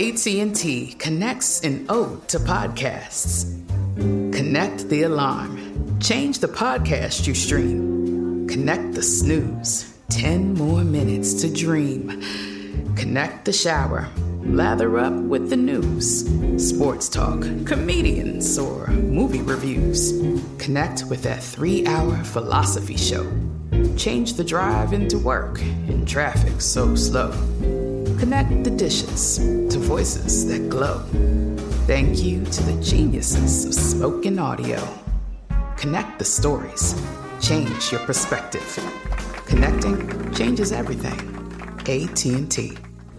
AT&T connects an ode to podcasts. Connect the alarm. Change the podcast you stream. Connect the snooze. 10 more minutes to dream. Connect the shower. Lather up with the news. Sports talk, comedians, or movie reviews. Connect with that 3-hour philosophy show. Change the drive into work in traffic so slow. Connect the dishes to voices that glow. Thank you to the geniuses of spoken audio. Connect the stories. Change your perspective. Connecting changes everything. AT&T.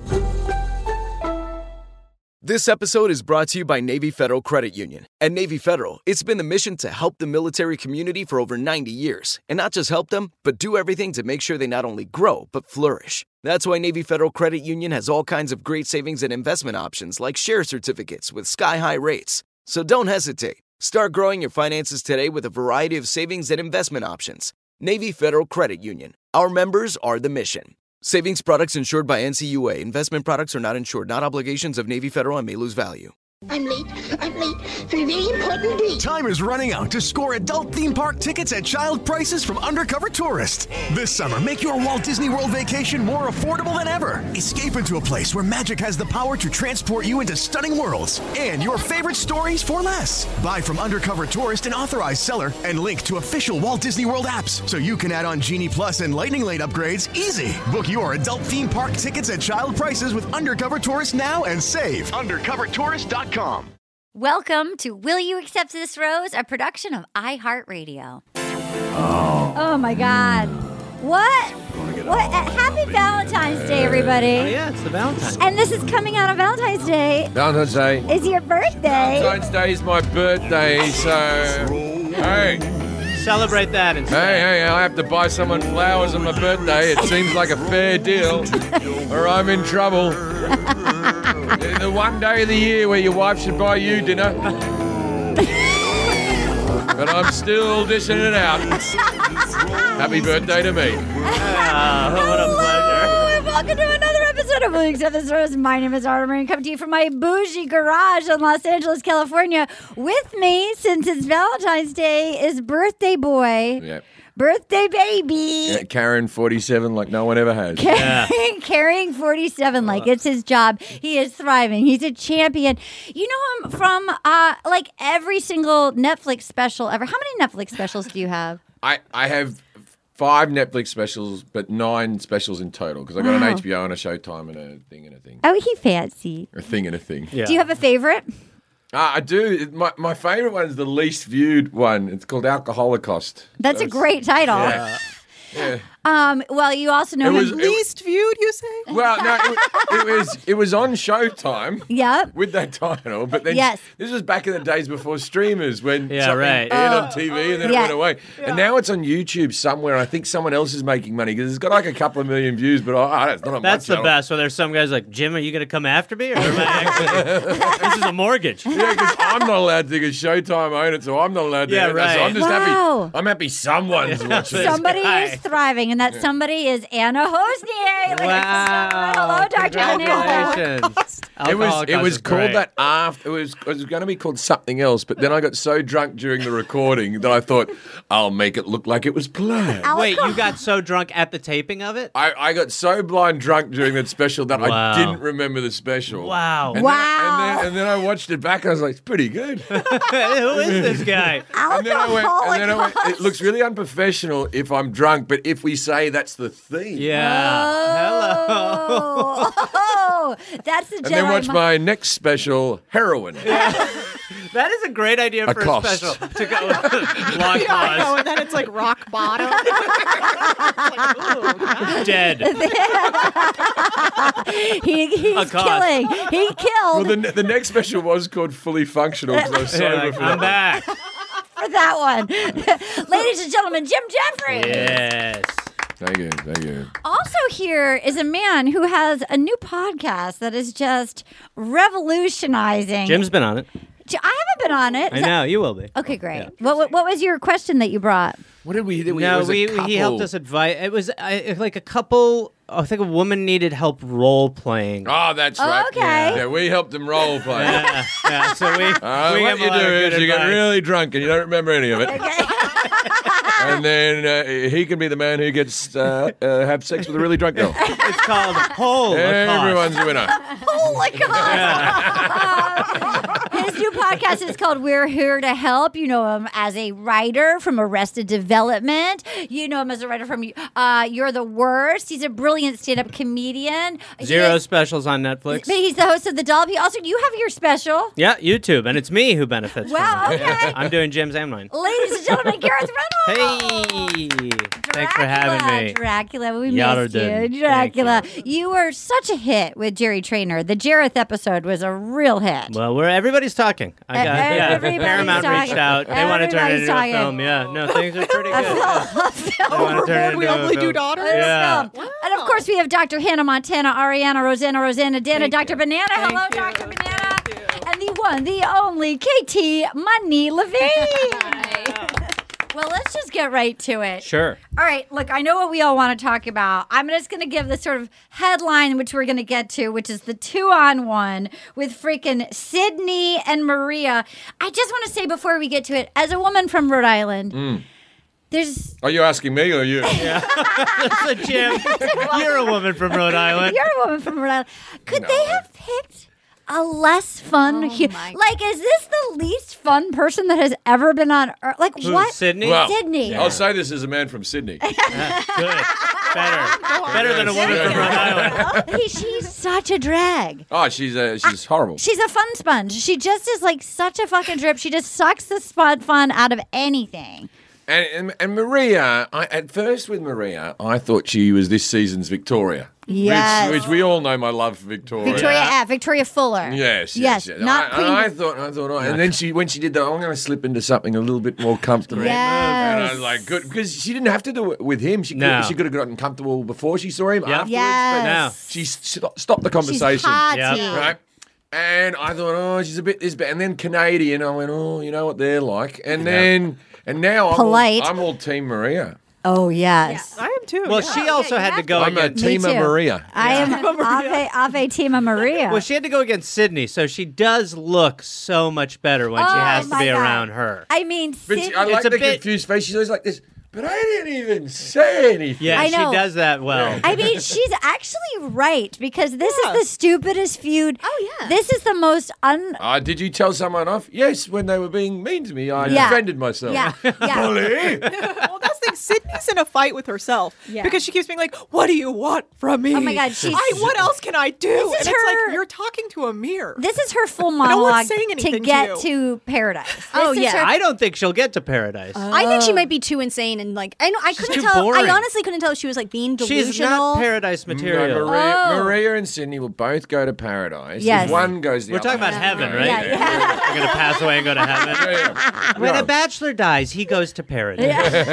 This episode is brought to you by Navy Federal Credit Union. At Navy Federal, it's been the mission to help the military community for over 90 years. And not just help them, but do everything to make sure they not only grow, but flourish. That's why Navy Federal Credit Union has all kinds of great savings and investment options like share certificates with sky-high rates. So don't hesitate. Start growing your finances today with a variety of savings and investment options. Navy Federal Credit Union. Our members are the mission. Savings products insured by NCUA. Investment products are not insured, not obligations of Navy Federal and may lose value. I'm late for a very important date. Time is running out to score adult theme park tickets at child prices from Undercover Tourist. This summer, make your Walt Disney World vacation more affordable than ever. Escape into a place where magic has the power to transport you into stunning worlds and your favorite stories for less. Buy from Undercover Tourist, an authorized seller, and link to official Walt Disney World apps so you can add on Genie Plus and Lightning Lane upgrades easy. Book your adult theme park tickets at child prices with Undercover Tourist now and save. UndercoverTourist.com. Welcome to Will You Accept This Rose, a production of iHeartRadio. Oh my God. What? Happy Valentine's Day, everybody. Oh, yeah, it's the Valentine's. And this is coming out on Valentine's Day. Valentine's Day. It's your birthday. Valentine's Day is my birthday, so hey. Celebrate that instead. Hey, I have to buy someone flowers on my birthday. It seems like a fair deal, or I'm in trouble. The one day of the year where your wife should buy you dinner. But I'm still dishing it out. Happy birthday to me. What a pleasure. And welcome to another episode of Will You Accept This Rose. My name is Arta Marie, coming to you from my bougie garage in Los Angeles, California. With me, since it's Valentine's Day, is birthday boy. Yep. Birthday baby. Yeah, Karen, 47, like no one ever has. Carrying 47 like it's his job. He is thriving. He's a champion. You know him from like every single Netflix special ever. How many Netflix specials do you have? I have 5 Netflix specials, but 9 specials in total, because I got an HBO and a Showtime and a thing and a thing. Oh, he fancy. A thing and a thing. Yeah. Do you have a favorite? I do. My favourite one is the least viewed one. It's called Alcoholocaust. That's a great title. Yeah. Well, you also know him. Least viewed, you say? Well, no, it was on Showtime. Yep. With that title, but then this was back in the days before streamers when something aired on TV and then it went away. And now it's on YouTube somewhere. I think someone else is making money because it's got like a couple of million views, but it's not on That's my the best. When there's some guys like, Jim, are you going to come after me? Or am I actually... This is a mortgage. Yeah, because I'm not allowed to, because Showtime own it, so I'm not allowed to. Yeah, right. So I'm just happy. I'm happy someone's watching it. Somebody is thriving, and that somebody is Anna Hosnier. Wow. Hello, Dr. Anna. It was called that after. It was going to be called something else, but then I got so drunk during the recording that I thought, I'll make it look like it was planned. Wait, you got so drunk at the taping of it? I got so blind drunk during that special that I didn't remember the special. Wow. And then I watched it back and I was like, it's pretty good. Who is this guy? And then I went, it looks really unprofessional if I'm drunk, but if we say that's the theme. Yeah. Hello. Oh, that's the And then watch my next special, Heroin. That is a great idea for a special. To go long pause. And then it's like rock bottom. Dead. He's killing. He killed. Well, the next special was called Fully Functional because I was sober for I'm back. For that one. Ladies and gentlemen, Jim Jeffries. Yes. Thank you. Also here is a man who has a new podcast that is just revolutionizing. Jim's been on it. I haven't been on it. I know, you will be. Okay, great. Yeah. What was your question that you brought? What did we? He helped us advise. It was like a couple I think a woman needed help role playing. Oh, that's right. Okay. Yeah, we helped them role play. Yeah, so we what you do is you get really drunk and you don't remember any of it. Okay. And then he can be the man who gets have sex with a really drunk girl. It's called Holocaust. Everyone's a winner. His new podcast is called We're Here to Help. You know him as a writer from Arrested Development. You know him as a writer from You're the Worst. He's a brilliant stand-up comedian. Zero specials on Netflix. But he's the host of The Dollop. You have your special. Yeah, YouTube. And it's me who benefits Wow, from it. okay. I'm doing Jim's and mine. Ladies and gentlemen, Gareth Reynolds. Hey! Thanks for having me. Dracula, we Yada missed you. done. Dracula. You were such a hit with Jerry Trainer. The Jareth episode was a real hit. Well, everybody's talking. Everybody's Paramount talking. reached out. They want to turn it into a film. Yeah, no, things are pretty good. They want to turn it into a film. Daughters. Yeah. Wow. And of course, we have Dr. Hannah Montana, Ariana, Rosanna, Dana, Dr. Banana. Hello, Dr. Banana. And the one, the only, KT Money Levine. Well, let's just get right to it. Sure. All right, look, I know what we all want to talk about. I'm just going to give the sort of headline, which we're going to get to, which is the 2-on-1 with freaking Sydney and Maria. I just want to say before we get to it, as a woman from Rhode Island, there's... Are you asking me or you? Yeah. So, Jim, you're a woman from Rhode Island. You're a woman from Rhode Island. Could they have picked a less fun... is this the least fun person that has ever been on Earth? Like, Who, what? Sydney? Well, Sydney. I'll say this as a man from Sydney. Good. Better than a woman from Rhode Island. She's such a drag. Oh, she's horrible. She's a fun sponge. She just is like such a fucking drip. She just sucks the fun out of anything. And Maria, at first with Maria, I thought she was this season's Victoria. Yes. Which we all know my love for Victoria. Victoria Fuller. Yes. Not Queen. I thought, and then when she did that, I'm going to slip into something a little bit more comfortable. Yes. And I was like, good, because she didn't have to do it with him. She could have gotten comfortable before she saw him. Afterwards, Yes. but she stopped the conversation. She's hot. Right. And I thought, she's a bit this bad. And then Canadian, I went, you know what they're like. And now I'm all Team Maria. Oh, yes. I am too. Well, she also had to go I'm a against... Team of Maria. I am Ave Team of Maria. Well, she had to go against Sydney, so she does look so much better when she has to be around her. I mean, Sydney... I like the confused face. She's always like this. But I didn't even say anything. Yeah, I know. She does that well. I mean, she's actually right, because this is the stupidest feud. Oh, yeah. This is the most did you tell someone off? Yes, when they were being mean to me, I defended myself. Yeah. Bully. Well, that's the thing. Sydney's in a fight with herself because she keeps being like, "What do you want from me? Oh my God, what else can I do?" And it's her- like you're talking to a mirror. This is her full one's monologue saying anything to to get you. to paradise. Oh, This is yeah. her- I don't think she'll get to paradise. I think she might be too insane and like I couldn't too tell. boring. I honestly couldn't tell if she was like being delusional. She's not paradise material. No, Maria and Sydney will both go to paradise. Yes. If one goes the We're other talking about way. heaven, right? Yeah. We're going to pass away and go to heaven. When a bachelor dies, he goes to paradise.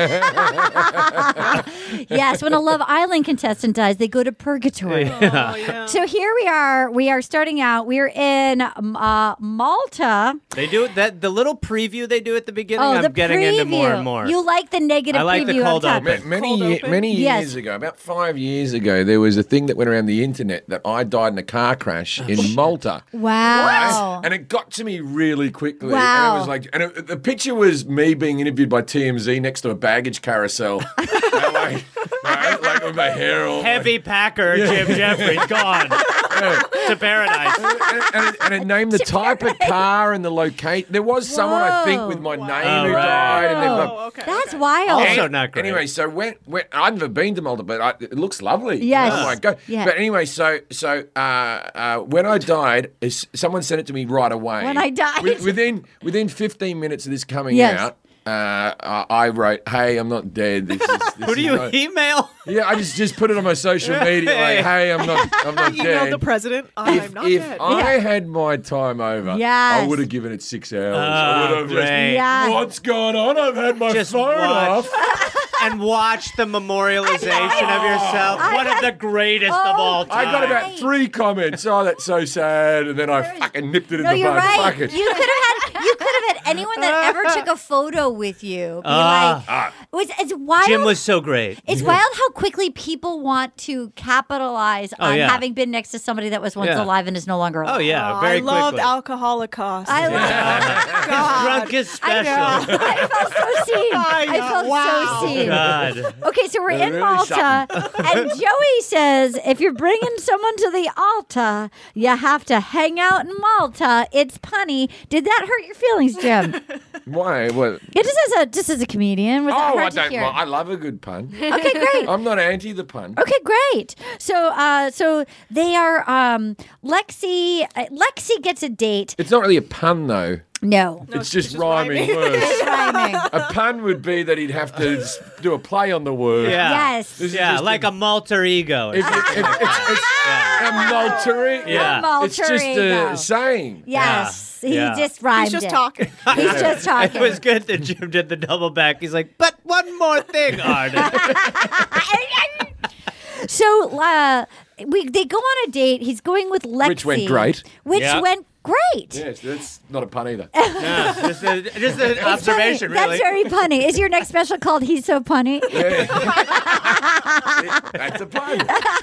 Yes, when a Love Island contestant dies, they go to purgatory. So here we are. We are starting out. We're in Malta. They do that. The little preview they do at the beginning. Oh, I'm the getting preview. into more and more. You like the negative I like the preview cold on top. open. Many Yes. years ago, about 5 years ago, there was a thing that went around the internet that I died in a car crash in Malta. Wow. And it got to me really quickly. Wow. And it was like, the picture was me being interviewed by TMZ next to a baggage carousel. like with my hair all Heavy packer Jim Jeffries gone to paradise. And it named the type of car and the location. There was someone, I think, with my name who died. And okay. That's wild. Also not great. Anyway, so when I've never been to Malta, but it looks lovely. Yes. Oh my God. Yeah. But anyway, so when I died, someone sent it to me right away. When I died? Within 15 minutes of this coming Yes. out, I wrote, "Hey, I'm not dead." This Who do you email? Yeah, I just put it on my social media, like, "Hey, I'm not Email dead." the president. I'm not If dead. I had my time over, Yes. I would have given it 6 hours. I would have just, great. Yeah. what's going on? I've had my Just phone watch. off. And watch the memorialization of yourself. One of the greatest of all time. I got about 3 comments. Oh, that's so sad. And then I fucking nipped it in No, the you're bud. right. Fuck it. You could have had anyone that ever took a photo with you, it's wild. Jim was so great. It's wild how quickly people want to capitalize on having been next to somebody that was once alive and is no longer alive. Oh yeah, very quickly. I loved Alcoholicost. I love Drunk is special. I felt so seen. I felt so seen. God. Okay, so we're in Malta, and Joey says if you're bringing someone to the altar, you have to hang out in Malta. It's punny. Did that hurt your feelings, Jim? Why? What? Yeah, just as a comedian. Was that hard to hear? I love a good pun. Okay, great. I'm not anti the pun. Okay, great. So they are. Lexi gets a date. It's not really a pun though. No, it's just rhyming words. It's rhyming. A pun would be that he'd have to do a play on the word. Yeah. Yes. Yeah, like a malter ego. It's a malter ego. Yeah. It's just a saying. Yes. He just rhymed He's just talking. He's just talking. It was good that Jim did the double back. He's like, but one more thing, Arden. So they go on a date. He's going with Lexi. Which went great. Went great. Yes, that's not a pun either. No, just an observation, funny. really. That's very punny. Is your next special called He's So Punny? Yeah. That's a pun.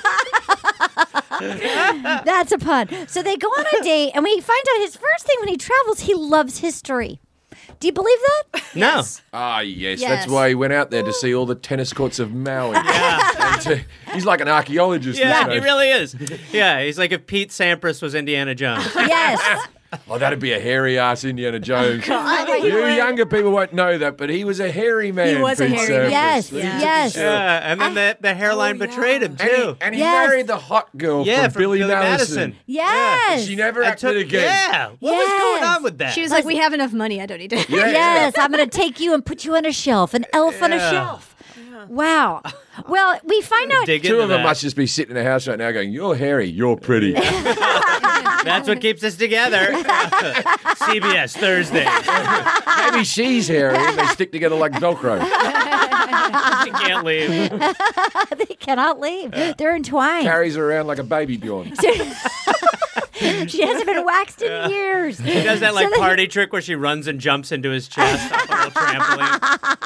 That's a pun. So they go on a date, and we find out his first thing when he travels, he loves history. Do you believe that? No. Yes. That's why he went out there to see all the tennis courts of Maui. He's like an archaeologist. Yeah, he really is. Yeah, he's like if Pete Sampras was Indiana Jones. Yes. Oh, that'd be a hairy-ass Indiana Jones. You younger people won't know that, but he was a hairy man. He was a hairy man. Yes, yes. Yeah, and then the hairline betrayed him, too. And he married the hot girl from Billy Madison. Yes. She never acted again. Yeah. What was going on with that? She was like, we have enough money. I don't need to. Yes, I'm going to take you and put you on a shelf, an elf on a shelf. Wow. Well, we find out. Two of them must just be sitting in a house right now going, you're hairy, you're pretty. That's what keeps us together. CBS, Thursday. Maybe she's hairy and they stick together like Velcro. She can't leave. They cannot leave. They're entwined. Carries her around like a baby Bjorn. She hasn't been waxed in years. She does that party trick where she runs and jumps into his chest off a little trampoline.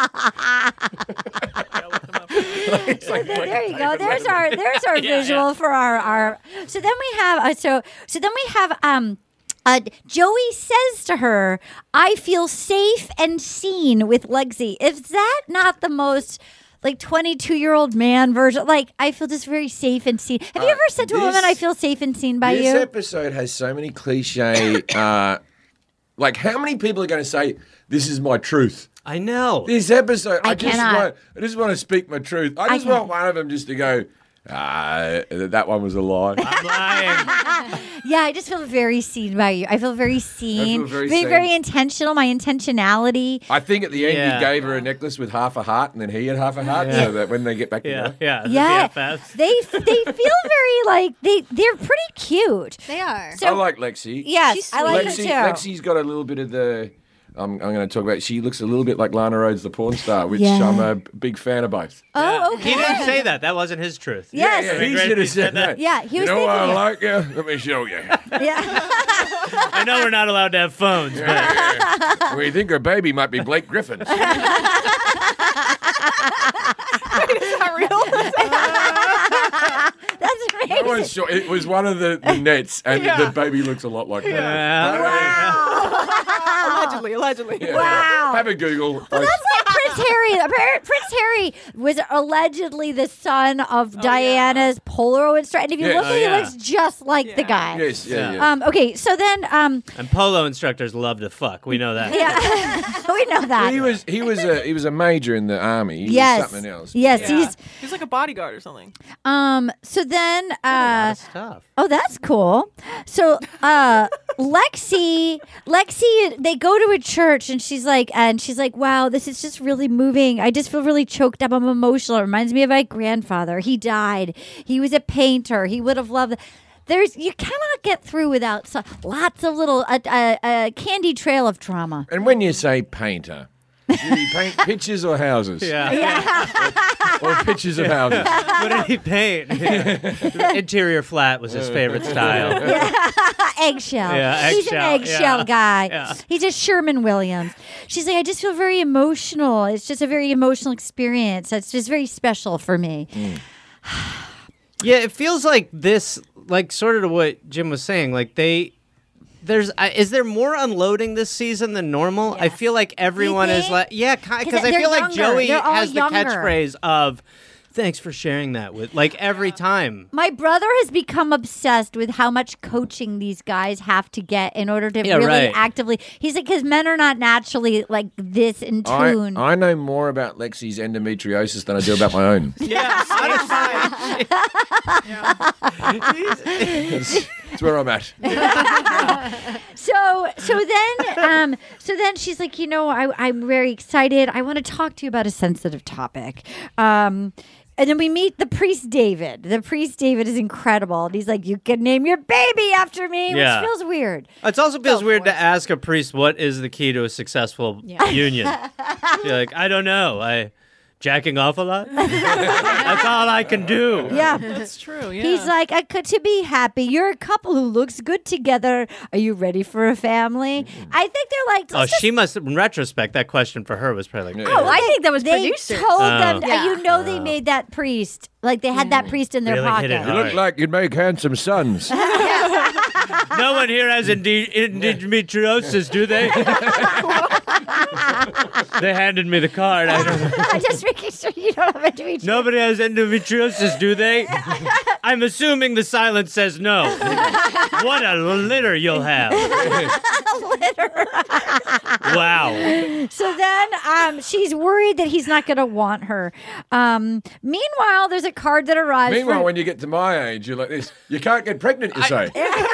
There you go. There's our visual for our. So then we have Joey says to her, "I feel safe and seen with Lexi." Is that not the most 22-year-old man version? I feel just very safe and seen. Have you ever said to a woman, "I feel safe and seen by you"? This episode has so many cliche. How many people are going to say, "This is my truth"? I know. This episode, I cannot. just want to speak my truth. I just want one of them just to go, that one was a lie. I'm lying. Yeah, I just feel very seen by you. I feel very seen. I feel very very intentional. My intentionality. I think at the end he gave her a necklace with half a heart, and then he had half a heart, so that when they get back together. Yeah. They feel very they're pretty cute. They are. So, I like Lexi. Yes, I like her too. Lexi's got a little bit of the. I'm going to talk about. She looks a little bit like Lana Rhoades, the porn star, which I'm a big fan of both. Oh, okay. He didn't say that. That wasn't his truth. Yes. Yeah, he should have said that. Yeah, he was thinking. I it. like you. Let me show you. Yeah. I know we're not allowed to have phones, but We think her baby might be Blake Griffin. Is that real? That's amazing. No one's sure. It was one of the nets, and the baby looks a lot like that. Wow. Allegedly. Yeah. Wow. Have a Google. Well, that's like Prince Harry. Prince Harry was allegedly the son of Diana's polo instructor. And if you look at him, he looks just like the guy. Yes, yeah. Okay, so then... and polo instructors love to fuck. We know that. Yeah, we know that. He was a major in the army. He was something else. Yes, he's like a bodyguard or something. So then... Stuff. Oh, that's cool. So Lexi, they go to a church and she's like, wow, this is just really moving. I just feel really choked up. I'm emotional. It reminds me of my grandfather. He died. He was a painter. He would have loved. You cannot get through without lots of little a candy trail of trauma. And when you say painter, Did he paint pictures or houses? Or pictures of houses. What did he paint? Interior flat was his favorite style. Eggshell. Yeah, He's an eggshell guy. Yeah. He's a Sherman Williams. She's like, I just feel very emotional. It's just a very emotional experience. It's just very special for me. Yeah, it feels like this, like sort of what Jim was saying. Like is there more unloading this season than normal? Yes. I feel like everyone is like, because I feel like Joey has the catchphrase of, thanks for sharing that with, like, every time. My brother has become obsessed with how much coaching these guys have to get in order to really actively. He's like, because men are not naturally like this in tune. I know more about Lexi's endometriosis than I do about my own. That's where I'm at. So then she's like, I'm very excited. I want to talk to you about a sensitive topic. And then we meet the priest David. The priest David is incredible. And he's like, you can name your baby after me, which feels weird. It also feels weird to ask a priest what is the key to a successful union. You're like, I don't know. Jacking off a lot? That's all I can do. Yeah. That's true, yeah. He's like, to be happy, you're a couple who looks good together. Are you ready for a family? I think they're like... she must, in retrospect, that question for her was probably like... Oh, I think that was they producers. told them, they made that priest. Like, they had that priest in their Really pocket. hit it You look like you'd make handsome sons. No one here has endometriosis, do they? They handed me the card. I don't know. I'm just making sure you don't have endometriosis. Nobody has endometriosis, do they? I'm assuming the silence says no. What a litter you'll have. Wow. So then she's worried that he's not going to want her. Meanwhile, there's a card that arrives. Meanwhile, when you get to my age, you're like this. You can't get pregnant, you say.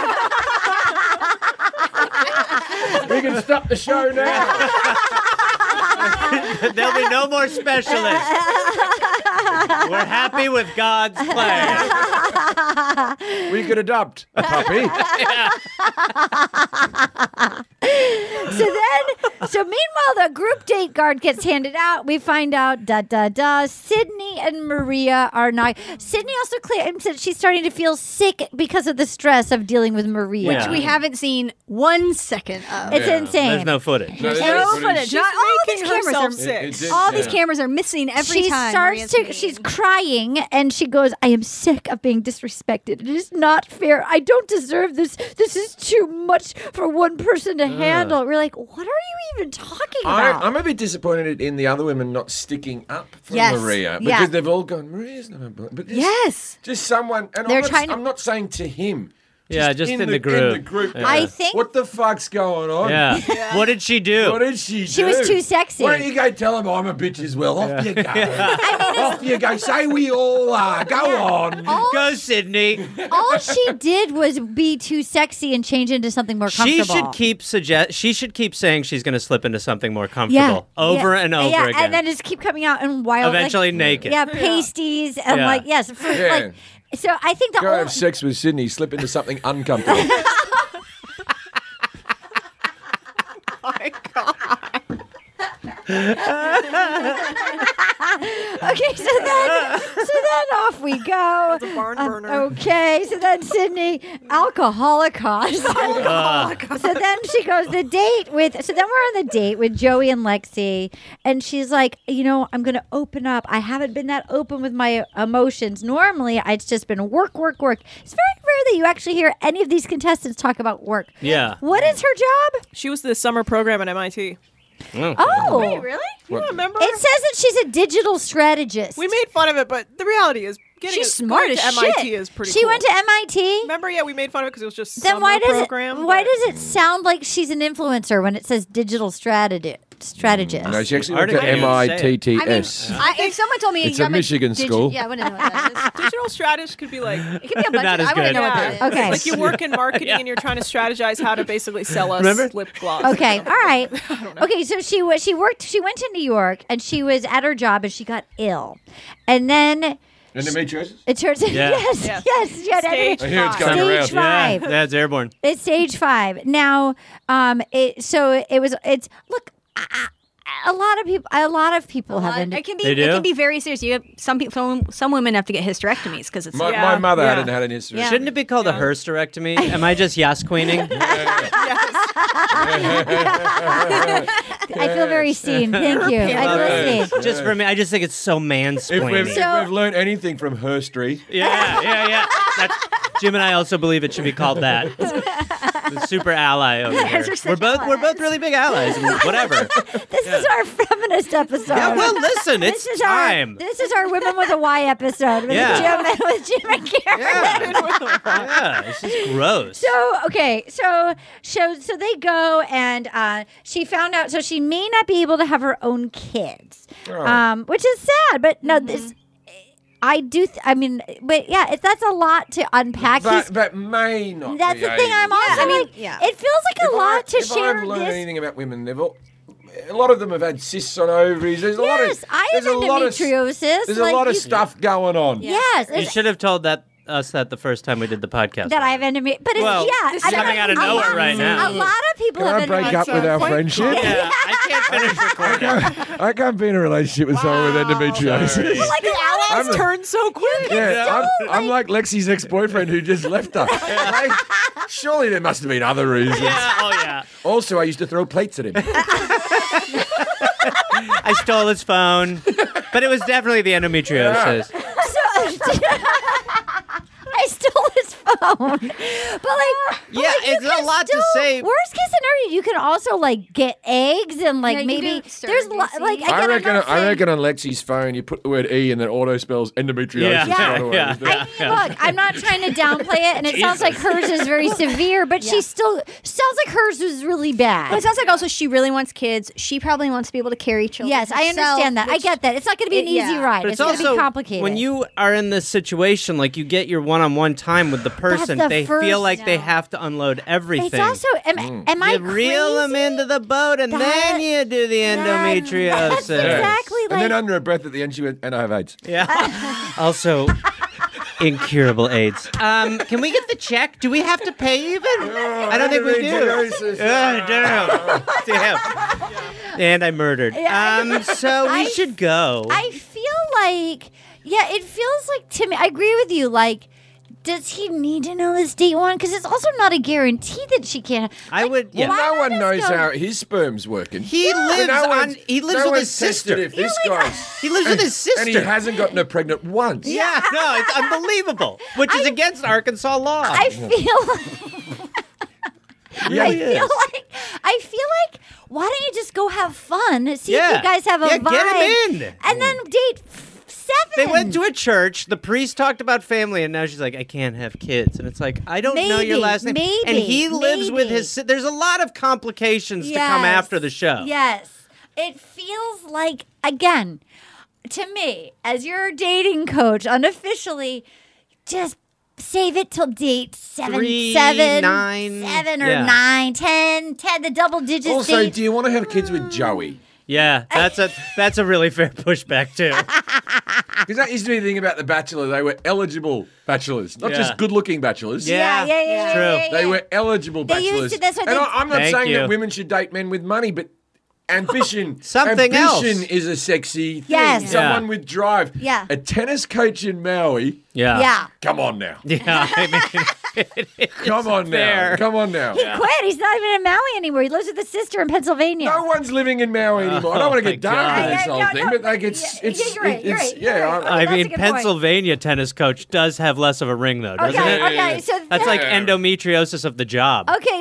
We can stop the show now. There'll be no more specialists. We're happy with God's plan. We could adopt a puppy. So meanwhile, the group date card gets handed out. We find out, Sydney and Maria are not. Sydney also claims that she's starting to feel sick because of the stress of dealing with Maria. Which we haven't seen 1 second of. It's insane. There's no footage. No footage. She's making herself sick. All these cameras are missing every time. She's crying and she goes, I am sick of being disrespected. It is not fair. I don't deserve this. This is too much for one person to handle. We're like, what are you even talking about? I'm a bit disappointed in the other women not sticking up for Maria. Because they've all gone, Maria's not important. But just someone, and I'm not saying to him. Just in the group. Yeah. I think. What the fuck's going on? Yeah. What did she do? She was too sexy. Why don't you go tell him I'm a bitch as well? Off you go. Off you go. Say we all are. Go on. Go, Sydney. All she did was be too sexy and change into something more comfortable. She should keep saying she's going to slip into something more comfortable over and over again. And then just keep coming out in wild. Eventually naked. Yeah, pasties and like so I think go have sex with Sydney, slip into something uncomfortable. Oh my God. Okay, so then off we go. It's a barn burner. Okay, so then Sydney, alcoholic. So then she goes the date with. So then we're on the date with Joey and Lexi, and she's like, I'm going to open up. I haven't been that open with my emotions. Normally, it's just been work. It's very rare that you actually hear any of these contestants talk about work. Yeah. What is her job? She was the summer program at MIT. Oh. Wait, really? You don't remember? It says that she's a digital strategist. We made fun of it, but the reality is, she's smart as to MIT shit. is pretty She cool. went to MIT? Remember, we made fun of it because it was just Then summer why does program. Why does it sound like she's an influencer when it says digital strategist? No, she actually went to MITTS. If someone told me it's a Michigan school. Yeah, I wouldn't know what that is. Digital strategist could be like... It could be a bunch Not of... as I wouldn't good. know what that is. Okay. Like you work in marketing and you're trying to strategize how to basically sell us lip gloss. Okay, all right. Okay, so she went to New York and she was at her job and she got ill. And then... Endometriosis? It turns out, yes. She had Stage I hear it's going Stage around. 5. Yeah, that's airborne. It's stage 5. Now, look, a lot of people have It can be. They do? It can be very serious. You have some people. Some women have to get hysterectomies because it's. My mother hadn't had an hysterectomy. Yeah. Shouldn't it be called a hysterectomy? Am I just yas queening? I feel very seen. Thank you. I feel seen. Just for me, I just think it's so If mansplaining. we've learned anything from herstory, Yeah. Jim and I also believe it should be called that. The super ally over here. We're both really big allies. And whatever. This is our feminist episode. Yeah, well, listen, it's This is time. This is our Women with a Y episode with Jim and Karen. Yeah, this is gross. So they go and she found out. So she may not be able to have her own kids, which is sad. But no, this. I do. But yeah, that's a lot to unpack. but may not. That's the thing. I'm also it feels like a lot to share. If I've learned anything about women, a lot of them have had cysts on ovaries. There's a lot of I have endometriosis. There's a lot of stuff going on. Yes, You should have told us that the first time we did the podcast. that I have endometriosis. But It's coming out of nowhere right now. A lot of people Can have I break up with our friendship? Yeah, I can't finish recording. I can't be in a relationship with someone with endometriosis. Like The allies turned so quick. Yeah, I'm like Lexi's ex-boyfriend who just left her. Like, surely there must have been other reasons. Yeah. Also, I used to throw plates at him. I stole his phone, but it was definitely the endometriosis. I stole his phone. It's a lot to say. Worst case scenario, you can also get eggs and maybe there's I reckon on Lexi's phone you put the word E and then auto spells endometriosis. Look, I'm not trying to downplay it, and it sounds like hers is very severe, but she still sounds like hers was really bad. But it sounds like also she really wants kids. She probably wants to be able to carry children. Yes, I understand that. I get that. It's not going to be an easy ride. But it's going to be complicated. When you are in this situation, you get your one-on-one time with the person, they feel like they have to unload everything. It's also, am I you reel them into the boat, and then you do the endometriosis. That's exactly and then under her breath at the end she went, and I have AIDS. Yeah. Also, incurable AIDS. Can we get the check? Do we have to pay even? I don't think we do. Damn. And I murdered. So we should go. I feel like, it feels like to me, I agree with you, does he need to know this date one? Because it's also not a guarantee that she can't. I would. Yeah. Well, no one knows how his sperm's working. He lives with his sister. He lives with his sister, and he hasn't gotten her pregnant once. Yeah, no, it's unbelievable. Which is against Arkansas law. I feel like why don't you just go have fun? See if you guys have a vibe. Get him in, and then date 7. They went to a church. The priest talked about family, and now she's like, I can't have kids. And it's like, I don't know your last name. And he lives with his. There's a lot of complications to come after the show. Yes, it feels like, again, to me, as your dating coach, unofficially, just save it till date 7, 9, 7 or 9, 10, the double digits. Also, date. do you want to have kids with Joey? Yeah, that's a really fair pushback too. Because that used to be the thing about The Bachelor. They were eligible bachelors, not just good-looking bachelors. Yeah. True. They were eligible bachelors. I'm not saying that women should date men with money, but ambition. Ambition is a sexy thing. Yes. Someone with drive. Yeah. A tennis coach in Maui. Yeah. Come on now. Yeah. Come on now. Come on now. He quit. He's not even in Maui anymore. He lives with his sister in Pennsylvania. No one's living in Maui anymore. I don't want to get dark with this whole thing, but you're right. I mean, Pennsylvania tennis coach does have less of a ring, though, doesn't it? Okay, so that's like endometriosis of the job. Okay,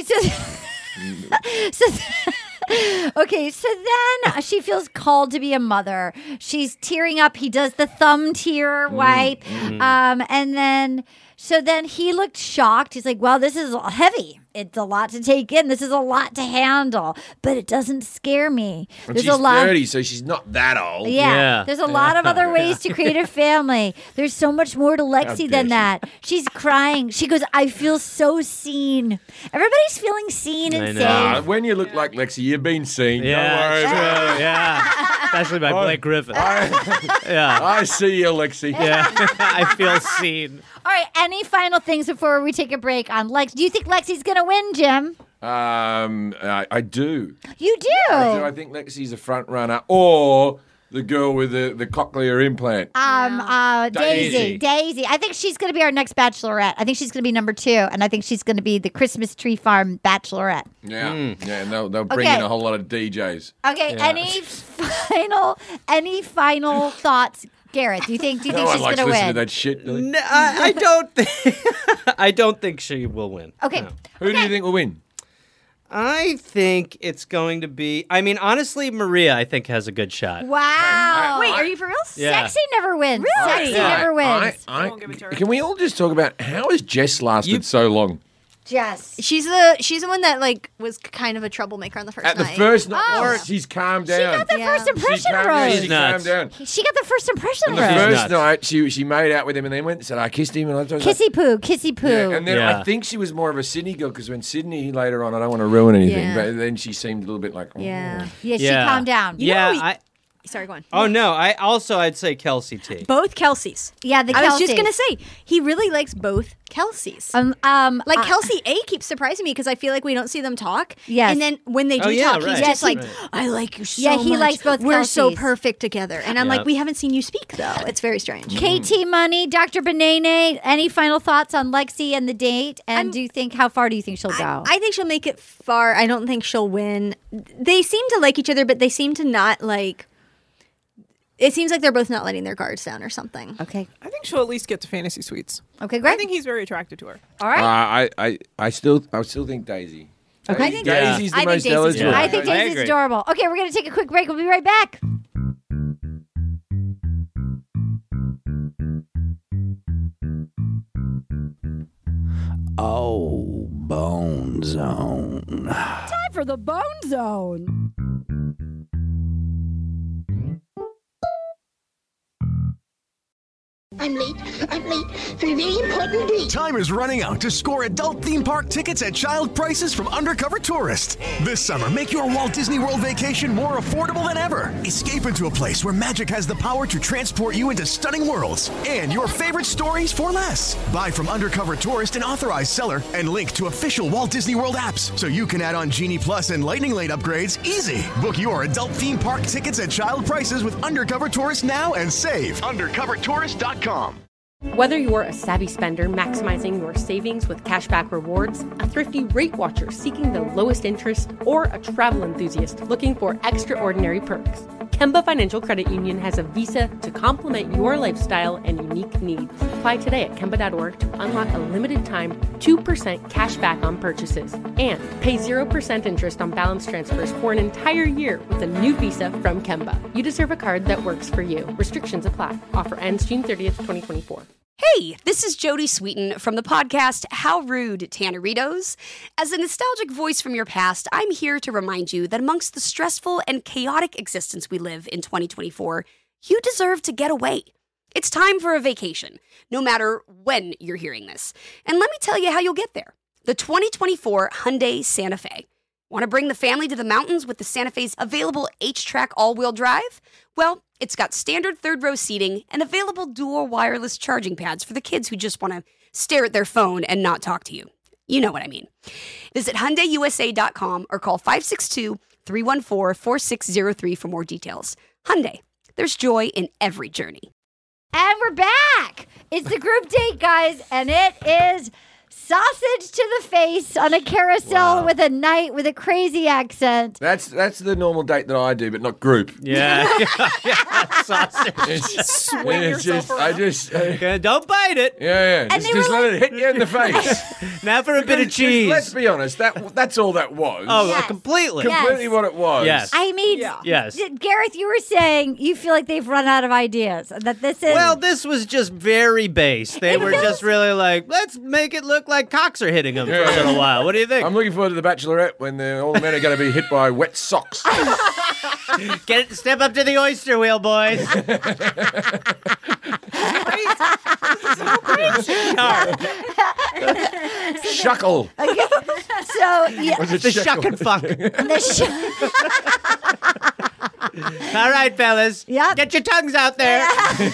so then she feels called to be a mother. She's tearing up. He does the thumb tear wipe. And then he looked shocked. He's like, well, this is heavy. It's a lot to take in. This is a lot to handle, but it doesn't scare me. And she's 30, so she's not that old. Yeah. There's a lot of other ways to create a family. There's so much more to Lexi than that. She's crying. She goes, I feel so seen. Everybody's feeling seen and safe. When you look like Lexi, you've been seen. Yeah, Don't worry about it. Yeah. Especially by Blake Griffin. I see you, Lexi. Yeah. I feel seen. All right. Any final things before we take a break on Lex? Do you think Lexi's going to win, Jim? I do. You do? I think Lexi's a front runner, or the girl with the cochlear implant. Daisy. I think she's going to be our next bachelorette. I think she's going to be number 2, and I think she's going to be the Christmas Tree Farm bachelorette. Yeah, and they'll bring in a whole lot of DJs. Okay, any final thoughts, Gareth? Do you think she's going to win? No one likes listening to that shit. No, I don't think. I don't think she will win. Okay. No. Who do you think will win? I think it's going to be. I mean, honestly, Maria, I think, has a good shot. Wow. Wait, are you for real? Yeah. Sexy never wins. Really? Sexy never wins. I won't give it to her. Can we all just talk about how has Jess lasted so long? Jess. She's the one that was kind of a troublemaker on the first At night. the first night, or she's calmed down. She got the first impression rose. She calmed down. She got the first impression On rose. the first night, she made out with him and then went and said, I kissed him. And I was kissy poo. Yeah, and then I think she was more of a Sydney girl because when Sydney later on, I don't want to ruin anything, but then she seemed a little bit like, she calmed down. Sorry, go on. Oh, no. I'd say Kelsey T. Both Kelseys. Yeah, the Kelseys. I was just going to say, he really likes both Kelseys. Kelsey A keeps surprising me because I feel like we don't see them talk. Yes. And then when they do talk, he's just like, I like you so much. Yeah, he likes both We're Kelseys. so perfect together. And I'm like, we haven't seen you speak, though. It's very strange. KT Money, Dr. Benene, any final thoughts on Lexi and the date? And how far do you think she'll go? I think she'll make it far. I don't think she'll win. They seem to like each other, but they seem to not like... It seems like they're both not letting their guards down or something. Okay. I think she'll at least get to Fantasy Suites. Okay, great. I think he's very attracted to her. All right. I still think Daisy. Okay. I think Daisy's the most eligible. I think Daisy's adorable. Okay, we're going to take a quick break. We'll be right back. Oh, Bone Zone. Time for the Bone Zone. I'm late for a very important date. Time is running out to score adult theme park tickets at child prices from Undercover Tourist. This summer, make your Walt Disney World vacation more affordable than ever. Escape into a place where magic has the power to transport you into stunning worlds and your favorite stories for less. Buy from Undercover Tourist, an authorized seller, and link to official Walt Disney World apps so you can add on Genie Plus and Lightning Lane upgrades easy. Book your adult theme park tickets at child prices with Undercover Tourist now and save. UndercoverTourist.com. Whether you're a savvy spender maximizing your savings with cashback rewards, a thrifty rate watcher seeking the lowest interest, or a travel enthusiast looking for extraordinary perks, Kemba Financial Credit Union has a visa to complement your lifestyle and unique needs. Apply today at Kemba.org to unlock a limited-time 2% cash back on purchases and pay 0% interest on balance transfers for an entire year with a new visa from Kemba. You deserve a card that works for you. Restrictions apply. Offer ends June 30th, 2024. Hey, this is Jodie Sweetin from the podcast How Rude, Tanneritos. As a nostalgic voice from your past, I'm here to remind you that amongst the stressful and chaotic existence we live in 2024, you deserve to get away. It's time for a vacation, no matter when you're hearing this. And let me tell you how you'll get there. The 2024 Hyundai Santa Fe. Want to bring the family to the mountains with the Santa Fe's available H-Track all-wheel drive? Well, it's got standard third-row seating and available dual wireless charging pads for the kids who just want to stare at their phone and not talk to you. You know what I mean. Visit HyundaiUSA.com or call 562-314-4603 for more details. Hyundai, there's joy in every journey. And we're back. It's the group date, guys, and it is sausage to the face on a carousel with a knight with a crazy accent. That's the normal date that I do, but not group. Yeah. Sausage. Swing yourself around. Don't bite it. Yeah. Just let it hit you in the face. Now for a bit of cheese. Let's be honest. That's all that was. Oh, yes. Completely. Completely what it was. Yes. I mean, yes. Gareth, you were saying you feel like they've run out of ideas. That this is. Well, this was just very base. They were just really like, let's make it look like cocks are hitting them for a little while. What do you think? I'm looking forward to The Bachelorette when all the men are going to be hit by wet socks. Step up to the oyster wheel, boys. Shuckle. Okay. So, yeah. The shuck and fuck. All right, fellas. Yep. Get your tongues out there.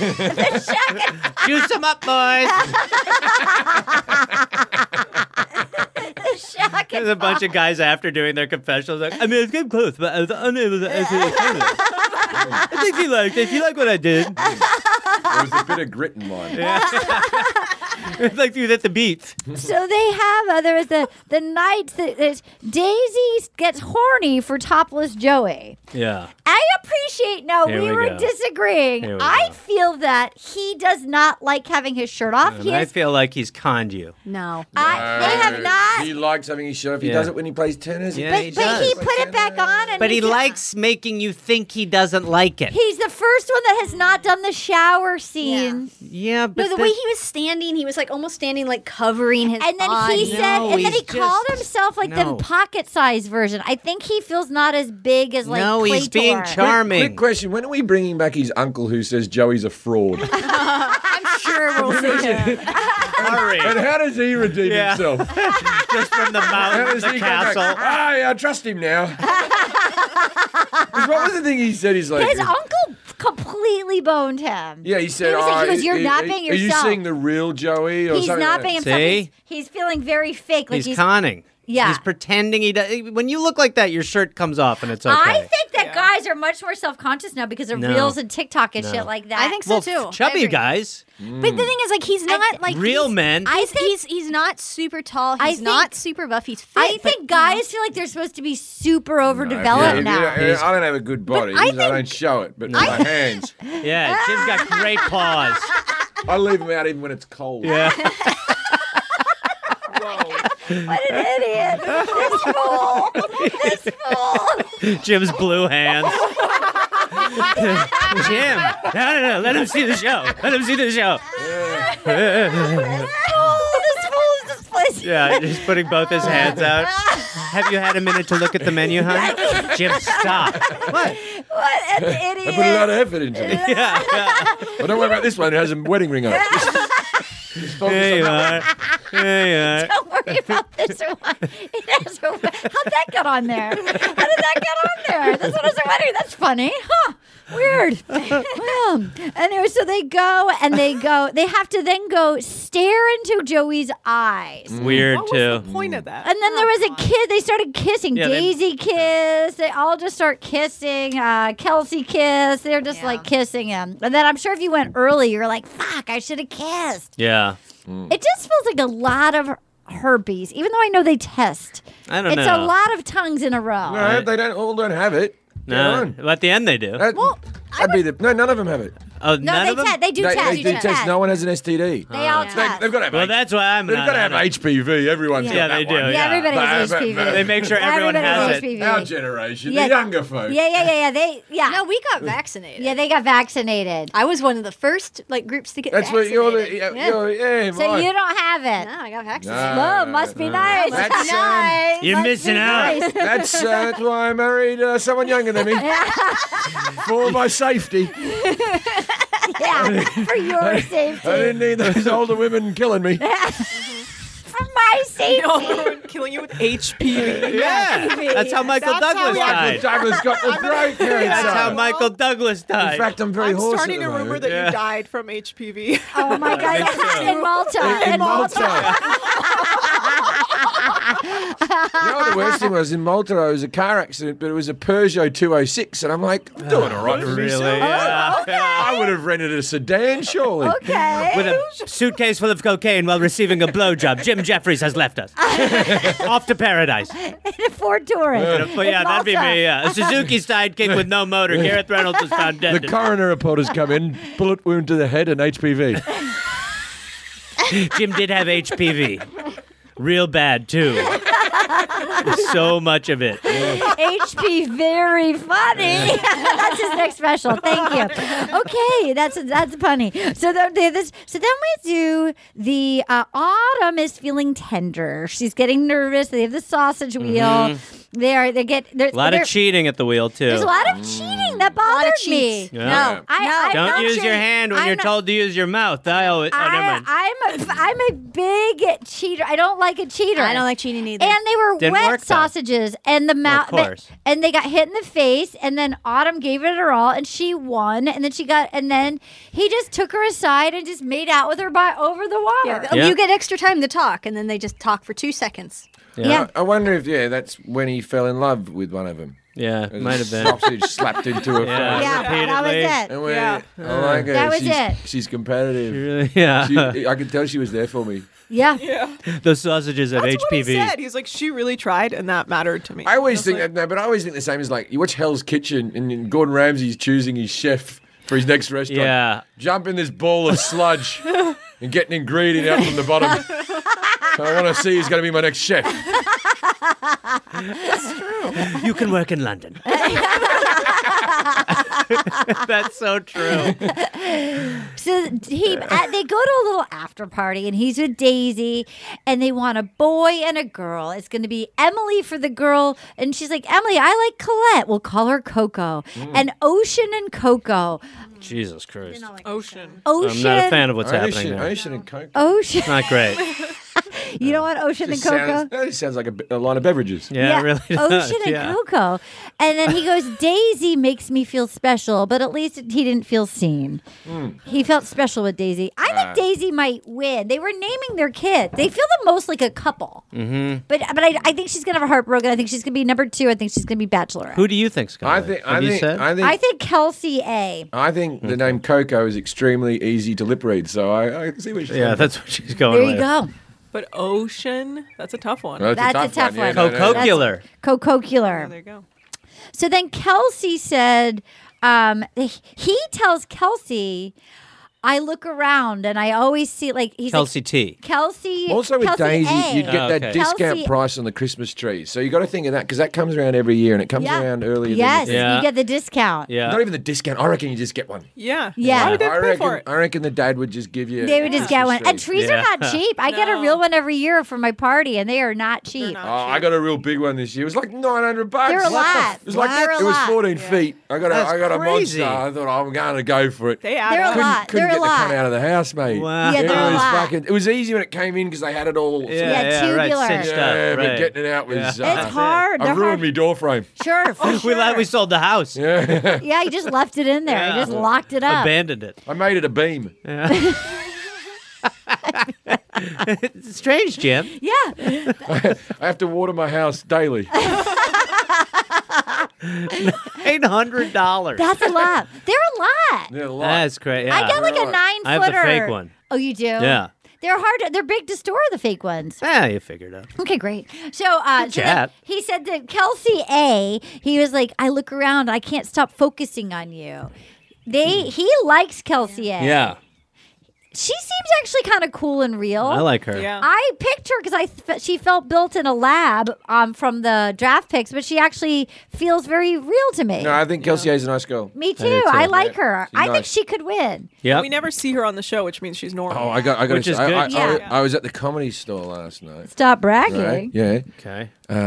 Juice them up, boys. The shuck fucking There's a bunch of guys after doing their confessionals like, I mean, it's getting close, but I was unable to answer the question. I think she liked it. She liked what I did. There was a bit of grit in mine. Yeah. It's like you hit the beats. So they have, there was the night that Daisy gets horny for topless Joey. Yeah. I appreciate, we were disagreeing. I feel that he does not like having his shirt off. I feel like he's conned you. No. They have not. He likes having his shirt off. He does it when he plays tennis. Yeah, but he put it back on. And he likes making you think he doesn't like it. He's the first one that has not done the shower scene. Yeah, but the way he was standing, he was like almost standing like covering his And then body. he said, and then he called himself like the pocket-sized version. I think he feels not as big as like No, he's being charming. Quick question. When are we bringing back his uncle who says Joey's a fraud? I'm sure we'll see him. And how does he redeem himself? Just from the mountain of the castle. I trust him now. What was the thing he said? He's like... His uncle completely boned him. Yeah, he said... He goes, you're not being yourself. Are you seeing the real Joey? Or he's something not like being that? himself. He's feeling very fake. Like he's conning. Yeah. He's pretending he does. When you look like that, your shirt comes off and it's okay. I think that guys are much more self-conscious now because of Reels and TikTok and shit like that. I think so too. Chubby guys. But the thing is, like, he's not like real men. I think he's not super tall. He's not super buff. He's fit. I think guys feel like they're supposed to be super overdeveloped now. I don't have a good body. I don't show it, but my hands. Yeah, Jim's got great paws. I leave them out even when it's cold. Yeah. What an idiot. This fool. Jim's blue hands. Jim. No. Let him see the show. This fool is displaced. Yeah, he's putting both his hands out. Have you had a minute to look at the menu, hon? Jim, stop. What? What an idiot. I put a lot of effort into it. Yeah. Well, don't worry about this one. It has a wedding ring on it. There you are. Don't worry about this one. How'd that get on there? How did that get on there? This one is a wedding. That's funny. Huh. Weird. Well, anyway, so they go. They have to then go stare into Joey's eyes. Weird, what too. was the point of that? And then there was a kid. They started kissing. Yeah, Daisy kiss. They all just start kissing. Kelsey kiss. They're just like kissing him. And then I'm sure if you went early, you're like, fuck, I should have kissed. Yeah. It just feels like a lot of herpes, even though I know they test. I don't know. It's a lot of tongues in a row. No, they all don't have it. No. Well, at the end they do. None of them have it. Oh, No, none of them? they do test. They do test. No one has an STD. They all test. They've got to have. Well, that's why I'm. They've got to have HPV. Everyone's got Yeah, that they do. one. Yeah, everybody has HPV. They make sure everyone has it. HPV. Our generation, Yeah. the younger folks. Yeah. No, we got vaccinated. Yeah, they got vaccinated. I was one of the first groups to get That's what vaccinated. you're. So you don't have it. No, I got vaccinated. Oh, must be nice. That's, nice. You're Must missing be out. nice. That's why I married someone younger than me. For my safety. Yeah, for your safety. I didn't need those older women killing me. For my safety. Killing you with HPV. Yeah. That's how Michael Douglas died. Douglas got the throat cancer. That's how Michael Douglas died. In fact, I'm very hoarse. Starting a rumor that you died from HPV. Oh my God! In Malta. In Malta. You know what the worst thing was? In Malta, it was a car accident, but it was a Peugeot 206, and I'm like, I'm doing all right for Really? myself. Yeah. Okay. I would have rented a sedan, surely. Okay. With a suitcase full of cocaine while receiving a blowjob, Jim Jeffries has left us. Off to paradise. In a Ford Taurus. But yeah, that'd be me. Yeah. A Suzuki sidekick with no motor. Gareth Reynolds was found dead. The coroner report has come in, bullet wound to the head and HPV. Jim did have HPV. Real bad, too. So much of it. HP, very funny. That's his next special. Thank you. Okay, that's funny. So then we do the Autumn is feeling tender. She's getting nervous. They have the sausage wheel. Mm-hmm. There's A lot of cheating at the wheel, too. There's a lot of cheating That bothered me. Yeah. No, I don't use your hand when you're told to use your mouth. Never mind. I'm a big cheater. I don't like a cheater. I don't like cheating either. And they were Didn't wet work, though. sausages, and the mouth, Well, of course. and they got hit in the face. And then Autumn gave it her all, and she won. And then he just took her aside and just made out with her over the water. Yeah. You get extra time to talk, and then they just talk for 2 seconds. Yeah. I wonder if that's when he fell in love with one of them. Yeah, it might have been. Sausage slapped into her face. Yeah, that was it. And I like her. That was it. She's competitive. I could tell she was there for me. Yeah. Those sausages have That's HPV. what he said. He's like, she really tried, and that mattered to me. I always think that, but I always think the same is like you watch Hell's Kitchen and Gordon Ramsay's choosing his chef for his next restaurant. Yeah. Jump in this bowl of sludge and get an ingredient out from the bottom. So I want to see who's going to be my next chef. That's true. You can work in London. That's so true. So they go to a little after party, and he's with Daisy, and they want a boy and a girl. It's going to be Emily for the girl, and she's like, Emily, I like Colette. We'll call her Coco. And Ocean and Coco. Jesus Christ. Ocean. I'm not a fan of what's happening there. Ocean and Coco. Ocean. It's not great. You don't want Ocean and Coco? That sounds like a line of beverages. Yeah, it really does. Ocean and Coco. And then he goes, Daisy makes me feel special, but at least he didn't feel seen. He felt special with Daisy. I think Daisy might win. They were naming their kid. They feel the most like a couple. Mm-hmm. But I think she's going to have a heartbroken. I think she's going to be number 2. I think she's going to be Bachelorette. Who do you think's going to win? I think Kelsey A. I think the name Coco is extremely easy to lip read, so I see what she's saying. Yeah, that's what she's going There with. you go. But Ocean, that's a tough one. That's a tough one. Cococular. Cococular. There you go. So then Kelsey said, he tells Kelsey, I look around and I always see he's Kelsey like, T. Kelsey. Also with Kelsey Daisy, A. you'd get that discount Kelsey- price on the Christmas trees. So you got to think of that because that comes around every year and it comes around earlier. Yes, than you you get the discount. Yeah. Not even the discount. I reckon you just get one. Yeah. Yeah. Why would they pay for it? I reckon the dad would just give you. They would just get one. And trees are not cheap. I get a No. real one every year for my party, and they are not cheap. I got a real big one this year. It was like $900. They're a lot. It was like They're that. a It was lot. 14 feet. I got a crazy. monster. I thought I'm going to go for it. They add They're up. a lot. Couldn't They're get a lot. to come out of the house, mate. Wow. Yeah, they're a lot. It was easy when it came in because they had it all. Yeah, right. tubular. Cinched Yeah, up. but Right. getting it out was. It's hard. I They're ruined hard. my door frame. Sure, for sure. We sold the house. Yeah. Yeah, you just left it in there. Yeah. You just locked it up. Abandoned it. I made it a beam. It's strange, Jim. Yeah. I have to water my house daily. $800. That's a lot. They're a lot. Yeah, a lot. That's great. Yeah. I get like a 9-footer. I have the fake one. Oh, you do? Yeah. They're hard. They're big to store, the fake ones. Yeah, you figured out. Okay, great. So then chat. he said to Kelsey A, he was like, I look around, I can't stop focusing on you. He likes Kelsey A. Yeah. She seems actually kind of cool and real. I like her. Yeah. I picked her because she felt built in a lab from the draft picks, but she actually feels very real to me. No, I think Kelsey is a nice girl. Me too. do too. I like her. She's I think nice. she could win. Yeah. We never see her on the show, which means she's normal. Oh, I got. Which is good. I was at the Comedy Store last night. Stop bragging. Right? Yeah. Okay.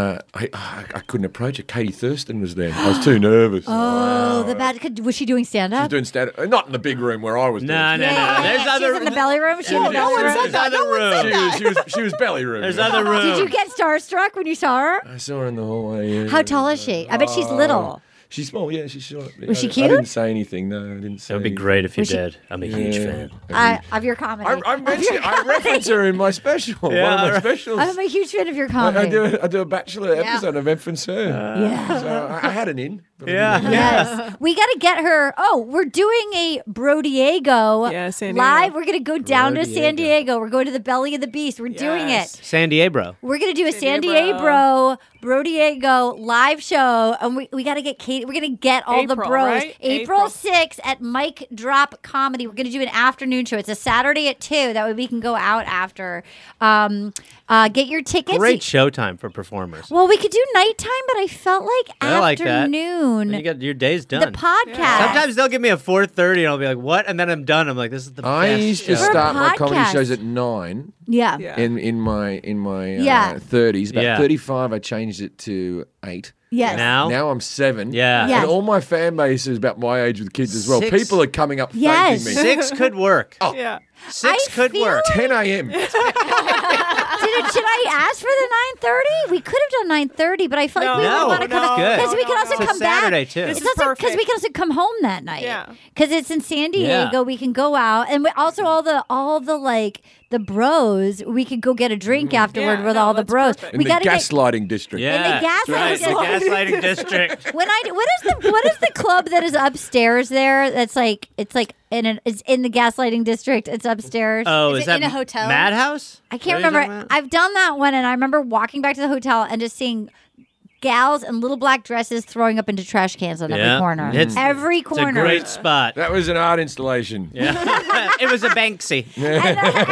I couldn't approach her. Katie Thurston was there. I was too nervous. Oh, the bad. Was she doing stand She's up? doing stand not in the big room where I was. No. Yeah, There's other she's in the belly room. She No, was no one belly said room. that. No one said that. She was belly room. There's other room. Did you get starstruck when you saw her? I saw her in the hallway. Yeah. How tall is she? I bet she's little. She's small, yeah, she's short. Was she I cute? didn't say anything, no, I didn't say That would be anything. great if you Was she- did. I'm a huge fan. Of your comedy. I reference her in my special. Yeah, one of my right. specials. I'm a huge fan of your comedy. I do a Bachelor episode of reference her. Yeah. So I had an in. but I Yeah. didn't. Yes. We got to get her. Oh, we're doing a Brodiego San Diego. live. We're going to go down to Brodiego. San Diego. We're going to the Belly of the Beast. We're doing it. San Diego. We're going to do a San San Diego. Brodiego live show. And we got to get Katie. We're going to get all the April, bros. right? April April. 6th at Mike Drop Comedy. We're going to do an afternoon show. It's a Saturday at 2. That way we can go out after. Get your tickets. Great showtime for performers. Well, we could do nighttime, but I felt like I like that. afternoon. And you got your day's The done. podcast. Sometimes they'll give me a 4:30 and I'll be like, what? And then I'm done. I'm like, this is the I best used to show. start my comedy podcast. shows at 9 Yeah. Yeah. in my Yeah. 30s. About Yeah. 35, I changed it to 8. Yes. Now I'm 7. Yeah. Yes. And all my fan base is about my age with kids as well. 6. People are coming up Yes. thanking me. 6 could work. Oh. Yeah. 6 could work. 10 a.m. Should I ask for the 9:30? We could have done 9:30, but I feel like we would want to come good. because we can also It's come a Saturday back. too. Because we can also come home that night. Yeah. Because it's in San Diego, Yeah. we can go out, and we also all the like the bros. We could go get a drink afterward with all the bros. In We the gotta gaslighting district. Yeah. In the That's gaslighting right. The gaslighting district. what is the club that is upstairs there? That's like it's in the gaslighting district. It's upstairs. Oh, Is is it that in a hotel? Madhouse? I can't What are you remember. talking about? I've done that one, and I remember walking back to the hotel and just seeing gals in little black dresses throwing up into trash cans on every corner. Every corner. It's a great spot. That was an art installation. Yeah. It was a Banksy. And then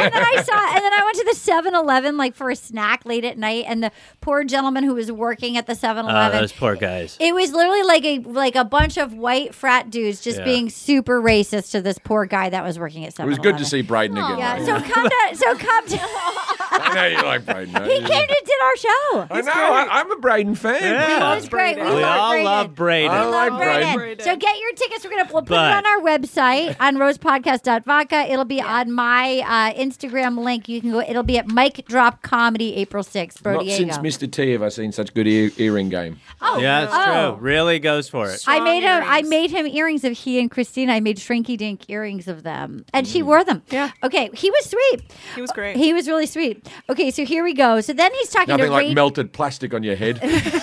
I went to the 7-Eleven like for a snack late at night, and the poor gentleman who was working at the 7-Eleven. Oh, those poor guys. It was literally like a bunch of white frat dudes just being super racist to this poor guy that was working at 7-Eleven. It was good to see Braden again. Yeah, though. so come to. I know you like Braden. He came to did our show. I know. I'm a Braden fan. Yeah. It was great. We all love Braden. I like Braden. Braden. So get your tickets. We'll put it on our website on rosepodcast.vodka. It'll be on my Instagram link. You can go. It'll be at Mic Drop Comedy April 6th, Bro Not Diego. since Mr. T have I seen such good earring game. Oh, Yeah, it's true. Really goes for it. I made him earrings of he and Christina. I made Shrinky Dink earrings of them, and she wore them. Yeah. Okay. He was sweet. He was great. He was really sweet. Okay, so here we go. So then he's talking Nothing to like Rachel. melted plastic on your head.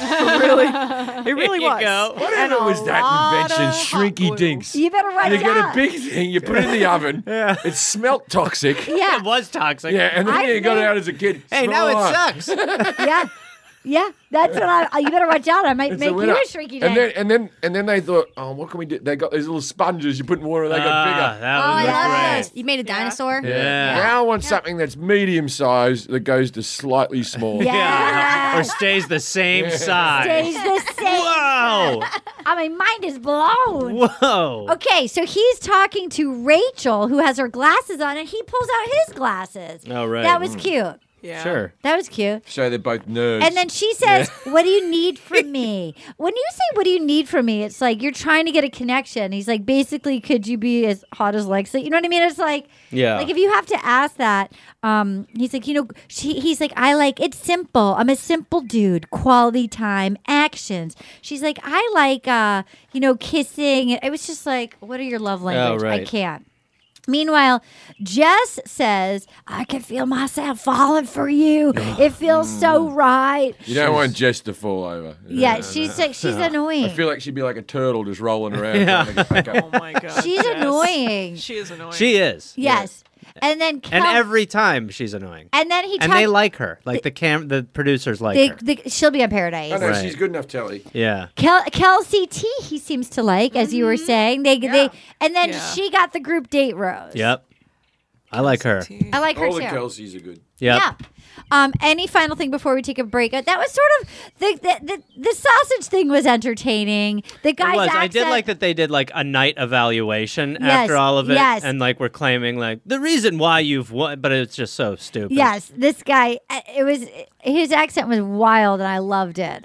It really was. Whatever was that invention, Shrinky Dinks. You better write You it get a down. big thing, you put it in the oven. It smelt toxic. Yeah. It was toxic. Yeah, and then I you got it think- out as a kid. Hey, now it Smart. sucks. Yeah, that's what you better watch out. I might It's make a you winner. a Shrinky Dink. And then they thought, oh, what can we do? They got these little sponges. You put in water, and they got bigger. That I was love great. this. You made a dinosaur? Yeah. Now I want something that's medium size that goes to slightly small. Yeah. Or stays the same size. Stays the same. Whoa. My mind is blown. Whoa. Okay, so he's talking to Rachel, who has her glasses on, and he pulls out his glasses. Oh, right. That was cute. Yeah. Sure. That was cute. So they're both nerds. And then she says, "What do you need from me?" When you say, "What do you need from me?" it's like you're trying to get a connection. He's like, basically, could you be as hot as Lexi? You know what I mean? It's like, Yeah. like if you have to ask that, he's like, he's like, I like it's simple. I'm a simple dude. Quality time, actions. She's like, I like, kissing. It was just like, what are your love language? right. I can't. Meanwhile, Jess says, I can feel myself falling for you. It feels so right. you don't want Jess to fall over. Yeah, she's annoying. I feel like she'd be like a turtle just rolling around. Trying to get back up. Oh my god. She's annoying. She is annoying. She is. Yes. And then And every time she's annoying. and then he And they like her. Like the producers like her. she'll be on Paradise. I know, Right. she's good enough, Telly. Yeah. Kelsey T he seems to like, as you were saying. They and then Yeah. she got the group date rose. Yep. I like her. I like her All the too. Kelseys are good. Yep. Yeah. Any final thing before we take a break? That was sort of the sausage thing was entertaining. The guy's It was. accent. I did like that they did like a night evaluation Yes, after all of it. yes. And like we're claiming like the reason why you've won, but it's just so stupid. Yes, this guy. His accent was wild, and I loved it.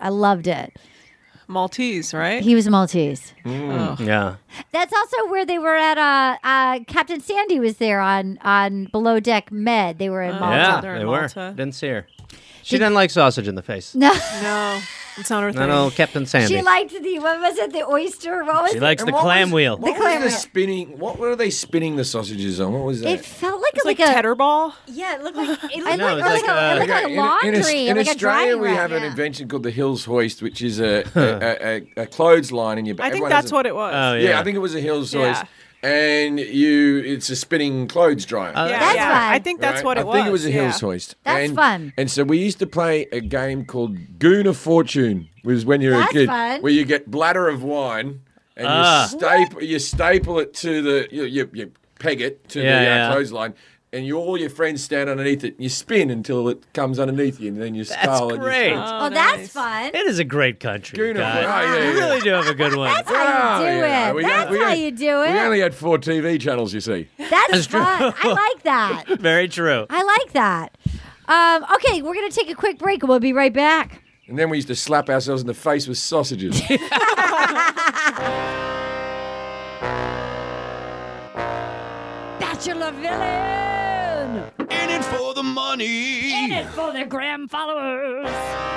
Maltese, right? He was Maltese. Yeah. That's also where they were at. Captain Sandy was there on Below Deck Med. They were in Malta. Yeah, They're in they were. Malta. Didn't see her. She didn't like sausage in the face. No, No, it's not her thing. No, Captain Sandy. she liked what was it? The oyster. What was She it? likes the clam wheel. What was the spinning? What were they spinning the sausages on? What was that? It felt like It's like a Cheddar Ball. Yeah, it looked like It No, looked it was like like a- it looked like a laundry, in like a Australia, drying we rack. have an yeah. invention called the Hills Hoist, which is a clothesline in your back. I think Everyone has that's a- what it was. Oh, Yeah, yeah. I think it was a Hills Yeah. Hoist. And it's a spinning clothes dryer. Yeah, That's yeah. fun. I think that's right? what it was. I think it was a yeah. Hills Hoist. That's and, fun. And so we used to play a game called Goon of Fortune, was when you were That's a kid, fun. where you get bladder of wine and you staple it to the you peg it to the clothesline. And all your friends stand underneath it. And you spin until it comes underneath you, and then you skull. That's and great. You Oh, that's fun. It is a great country, Goon of guys. Fortune. Oh, yeah, You yeah. really do have a good one. That's how you do yeah. it. We That's only- how you do We it. only had 4 TV channels, you see. That's fun. I like that. Very true. I like that. Okay, we're gonna take a quick break. We'll be right back. And then we used to slap ourselves in the face with sausages. Bachelor villain! In it for the money! In it for the gram followers!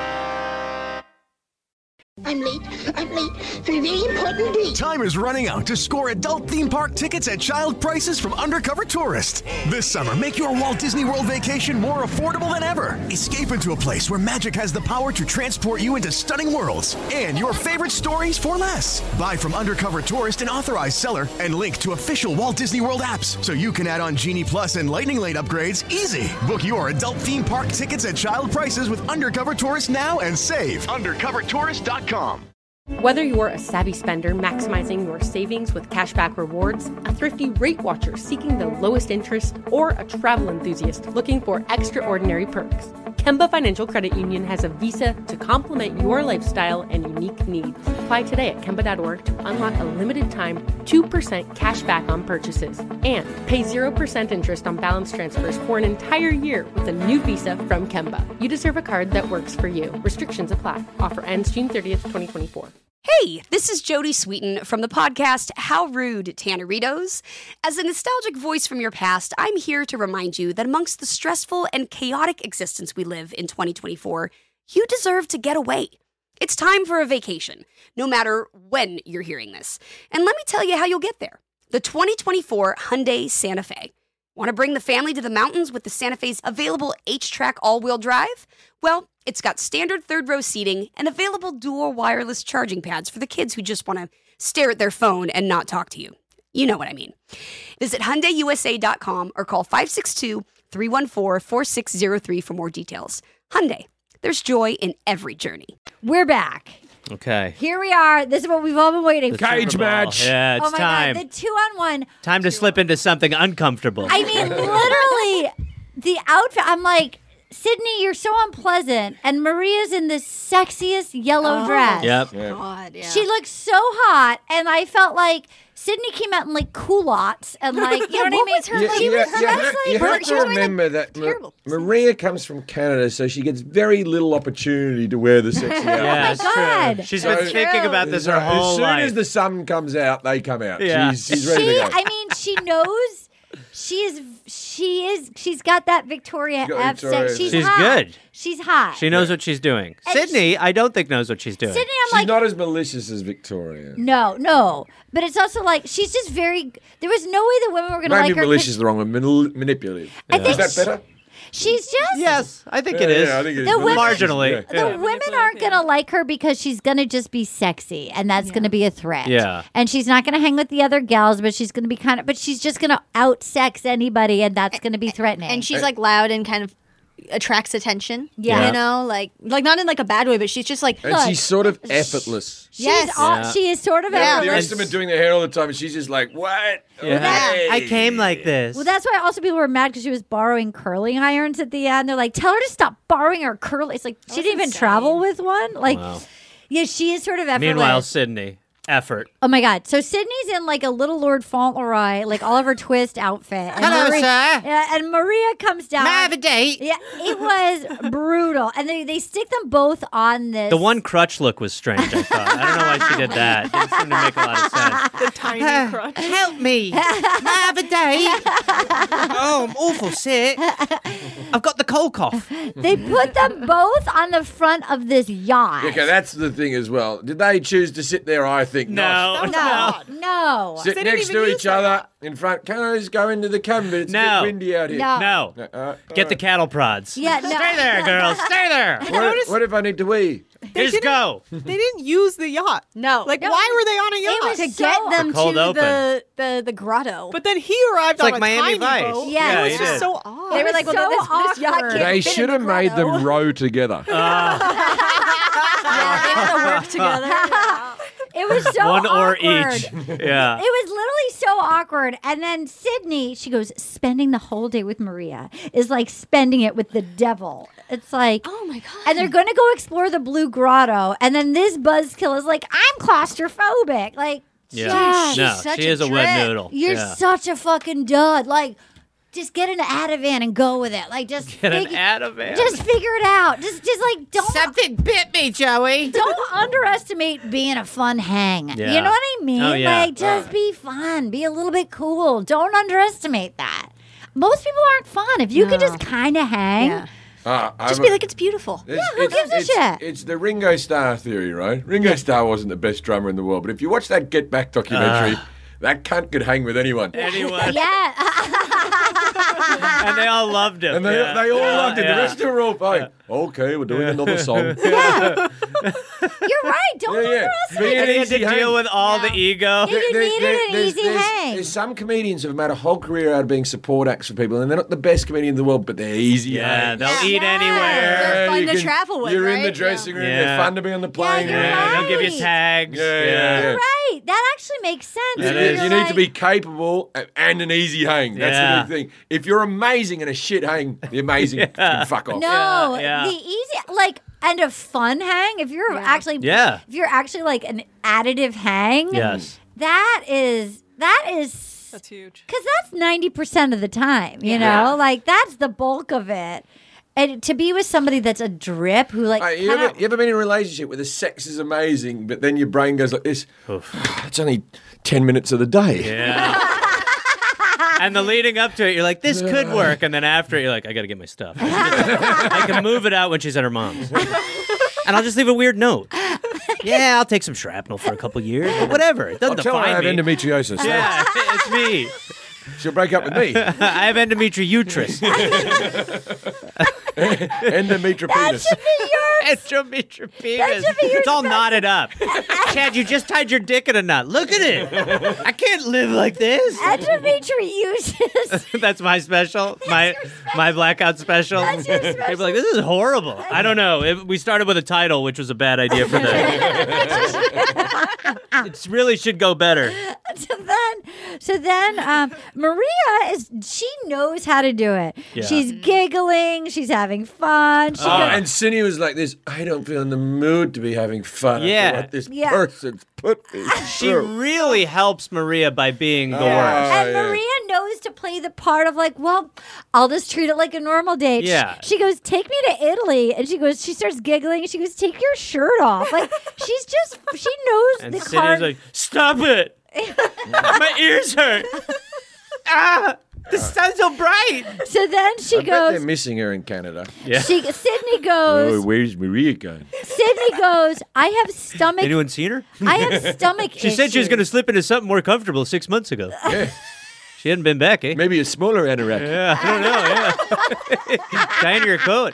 I'm late for a very important date. Time is running out to score adult theme park tickets at child prices from Undercover Tourist. This summer, make your Walt Disney World vacation more affordable than ever. Escape into a place where magic has the power to transport you into stunning worlds and your favorite stories for less. Buy from Undercover Tourist, an authorized seller, and link to official Walt Disney World apps so you can add on Genie Plus and Lightning Lane upgrades easy. Book your adult theme park tickets at child prices with Undercover Tourist now and save. UndercoverTourist.com. Whether you're a savvy spender maximizing your savings with cashback rewards, a thrifty rate watcher seeking the lowest interest, or a travel enthusiast looking for extraordinary perks, Kemba Financial Credit Union has a visa to complement your lifestyle and unique needs. Apply today at Kemba.org to unlock a limited time 2% cash back on purchases and pay 0% interest on balance transfers for an entire year with a new visa from Kemba. You deserve a card that works for you. Restrictions apply. Offer ends June 30th, 2024. Hey, this is Jodie Sweetin from the podcast How Rude, Tanneritos. As a nostalgic voice from your past, I'm here to remind you that amongst the stressful and chaotic existence we live in 2024, you deserve to get away. It's time for a vacation, no matter when you're hearing this. And let me tell you how you'll get there. The 2024 Hyundai Santa Fe. Want to bring the family to the mountains with the Santa Fe's available H-Track all-wheel drive? Well, it's got standard third-row seating and available dual wireless charging pads for the kids who just want to stare at their phone and not talk to you. You know what I mean. Visit HyundaiUSA.com or call 562-314-4603 for more details. Hyundai, there's joy in every journey. We're back. Okay. Here we are. This is what we've all been waiting for. Cage match. Yeah, it's time. God, the 2-on-1. Time to slip into something uncomfortable. I mean, literally, the outfit. I'm like, Sydney, you're so unpleasant. And Maria's in the sexiest yellow dress. Yep. God, yeah. She looks so hot. And I felt like Sydney came out in like culottes and like, you know what I mean? You have to remember that Maria comes from Canada, so she gets very little opportunity to wear the sexy outfit. Yeah, oh my God. True. She's been thinking about this her whole life. As soon as the sun comes out, they come out. Yeah. She's ready to go. I mean, she knows. She's got that Victoria F. She's hot. Good. She's hot. She knows what she's doing. And Sydney, I don't think knows what she's doing. Sydney, she's not as malicious as Victoria. No. But it's also like, she's just very, there was no way the women were going to like her. Maybe malicious is the wrong one. Manipulative. Is that better? She's just... Yes, I think it is. Yeah, I think it is. Marginally. The women aren't going to like her because she's going to just be sexy, and that's going to be a threat. Yeah. And she's not going to hang with the other gals, but she's going to be but she's just going to out-sex anybody, and that's going to be threatening. And she's like loud and kind of attracts attention. Yeah. You know, like not in like a bad way, but she's just like... And she's sort of effortless. She is sort of effortless. The rest of them are doing their hair all the time, and she's just like, what? Yeah. Hey. I came like this. Well, that's why also people were mad because she was borrowing curling irons at the end. They're like, tell her to stop borrowing her curl. It's like, she didn't even travel with one. Like, yeah, she is sort of effortless. Meanwhile, Sydney. Effort. Oh my God. So Sydney's in like a little Lord Fauntleroy, like Oliver Twist outfit. And Hello, sir. And Maria comes down. May I have a date? Yeah, it was brutal. And they stick them both on this. The one crutch look was strange, I thought. I don't know why she did that. It didn't seem to make a lot of sense. The tiny crutch. Help me. May I have a date? Oh, I'm awful sick. I've got the cold cough. They put them both on the front of this yacht. Okay, that's the thing as well. Did they choose to sit there, I think not. No. Sit next to each other in front. Can I just go into the cabin? It's a bit windy out here. No. Get the cattle prods. Yeah, no. Stay there, girls. Stay there. What if I need to wee? Just go. They didn't use the yacht. No. Why were they on a yacht? It was to get them to the grotto. But then he arrived on a Miami tiny Vice. boat. Yeah, it was just so odd. They were like, well, this yacht can't They fit should in have the made grotto. them row together. Yeah, they had to work together. It was so one awkward. or each. Yeah. It was literally so awkward. And then Sydney, she goes, spending the whole day with Maria is like spending it with the devil. It's like, oh my God. And they're going to go explore the Blue Grotto. And then this buzzkill is like, I'm claustrophobic. Like, yeah. she's No, such she is a wet noodle. You're Yeah. such a fucking dud. Like, just get an Ativan and go with it. Like, just get an Ativan. Just figure it out. Just like don't. Something bit me, Joey. Don't underestimate being a fun hang. Yeah. You know what I mean? Oh, yeah. Like, just be fun. Be a little bit cool. Don't underestimate that. Most people aren't fun. If you could just kind of hang. Just be like, it's beautiful. Who gives a shit? It's the Ringo Starr theory, right? Ringo Starr wasn't the best drummer in the world, but if you watch that Get Back documentary, that cunt could hang with anyone. Yeah. And they all loved him. And they all loved him. The rest of them were all fine. Okay, we're doing another song. You're right. Don't underestimate And he had to deal with all the ego. You needed an easy hang. There's some comedians who have made a whole career out of being support acts for people, and they're not the best comedian in the world, but they're easy. Yeah, they'll eat anywhere. They're fun to travel with, You're in right? the dressing room. They're fun to be on the plane. They'll give you tags. You're right. That actually makes sense. You need to be capable and an easy hang. That's the big thing. If you're amazing and a shit hang, the amazing can fuck off. No, the easy and a fun hang. If you're actually like an additive hang, that is that's huge. Because that's 90% of the time. You know, like that's the bulk of it. And to be with somebody that's a drip who like you ever been in a relationship where the sex is amazing, but then your brain goes like this? It's only 10 minutes of the day. Yeah. And the leading up to it, you're like, this could work. And then after it, you're like, I got to get my stuff. I can move it out when she's at her mom's. And I'll just leave a weird note. Yeah, I'll take some shrapnel for a couple years. But whatever. It doesn't define me. I have endometriosis. Yeah, it's me. She'll break up with me. I have endometriuterus. Endometropenis. Endometropenis. It's all knotted up. Chad, you just tied your dick in a knot. Look at it. I can't live like this. Endometriosis. That's my special. My blackout special. That's your special. People are like, this is horrible. I don't know. We started with a title, which was a bad idea for that. It really should go better. So then, Maria she knows how to do it. Yeah. She's giggling. She's having fun. And Cindy was like this, I don't feel in the mood to be having fun. Yeah. What this person's put me She through. really helps Maria by being the worst. And Maria knows to play the part of like, well, I'll just treat it like a normal day. Yeah. She goes, take me to Italy. And she starts giggling. And she goes, take your shirt off. Like, she knows And the Cindy's card. like, stop it. My ears hurt. The sun's so bright. So then she I bet goes. they're missing her in Canada. Yeah. Sydney goes. Oh, where's Maria going? Sydney goes, I have stomach. Anyone seen her? I have stomach She said she was going to slip into something more comfortable 6 months ago. Yeah. She hadn't been back, eh? Maybe a smaller anorak. Yeah, I don't know, yeah. Tie into your coat.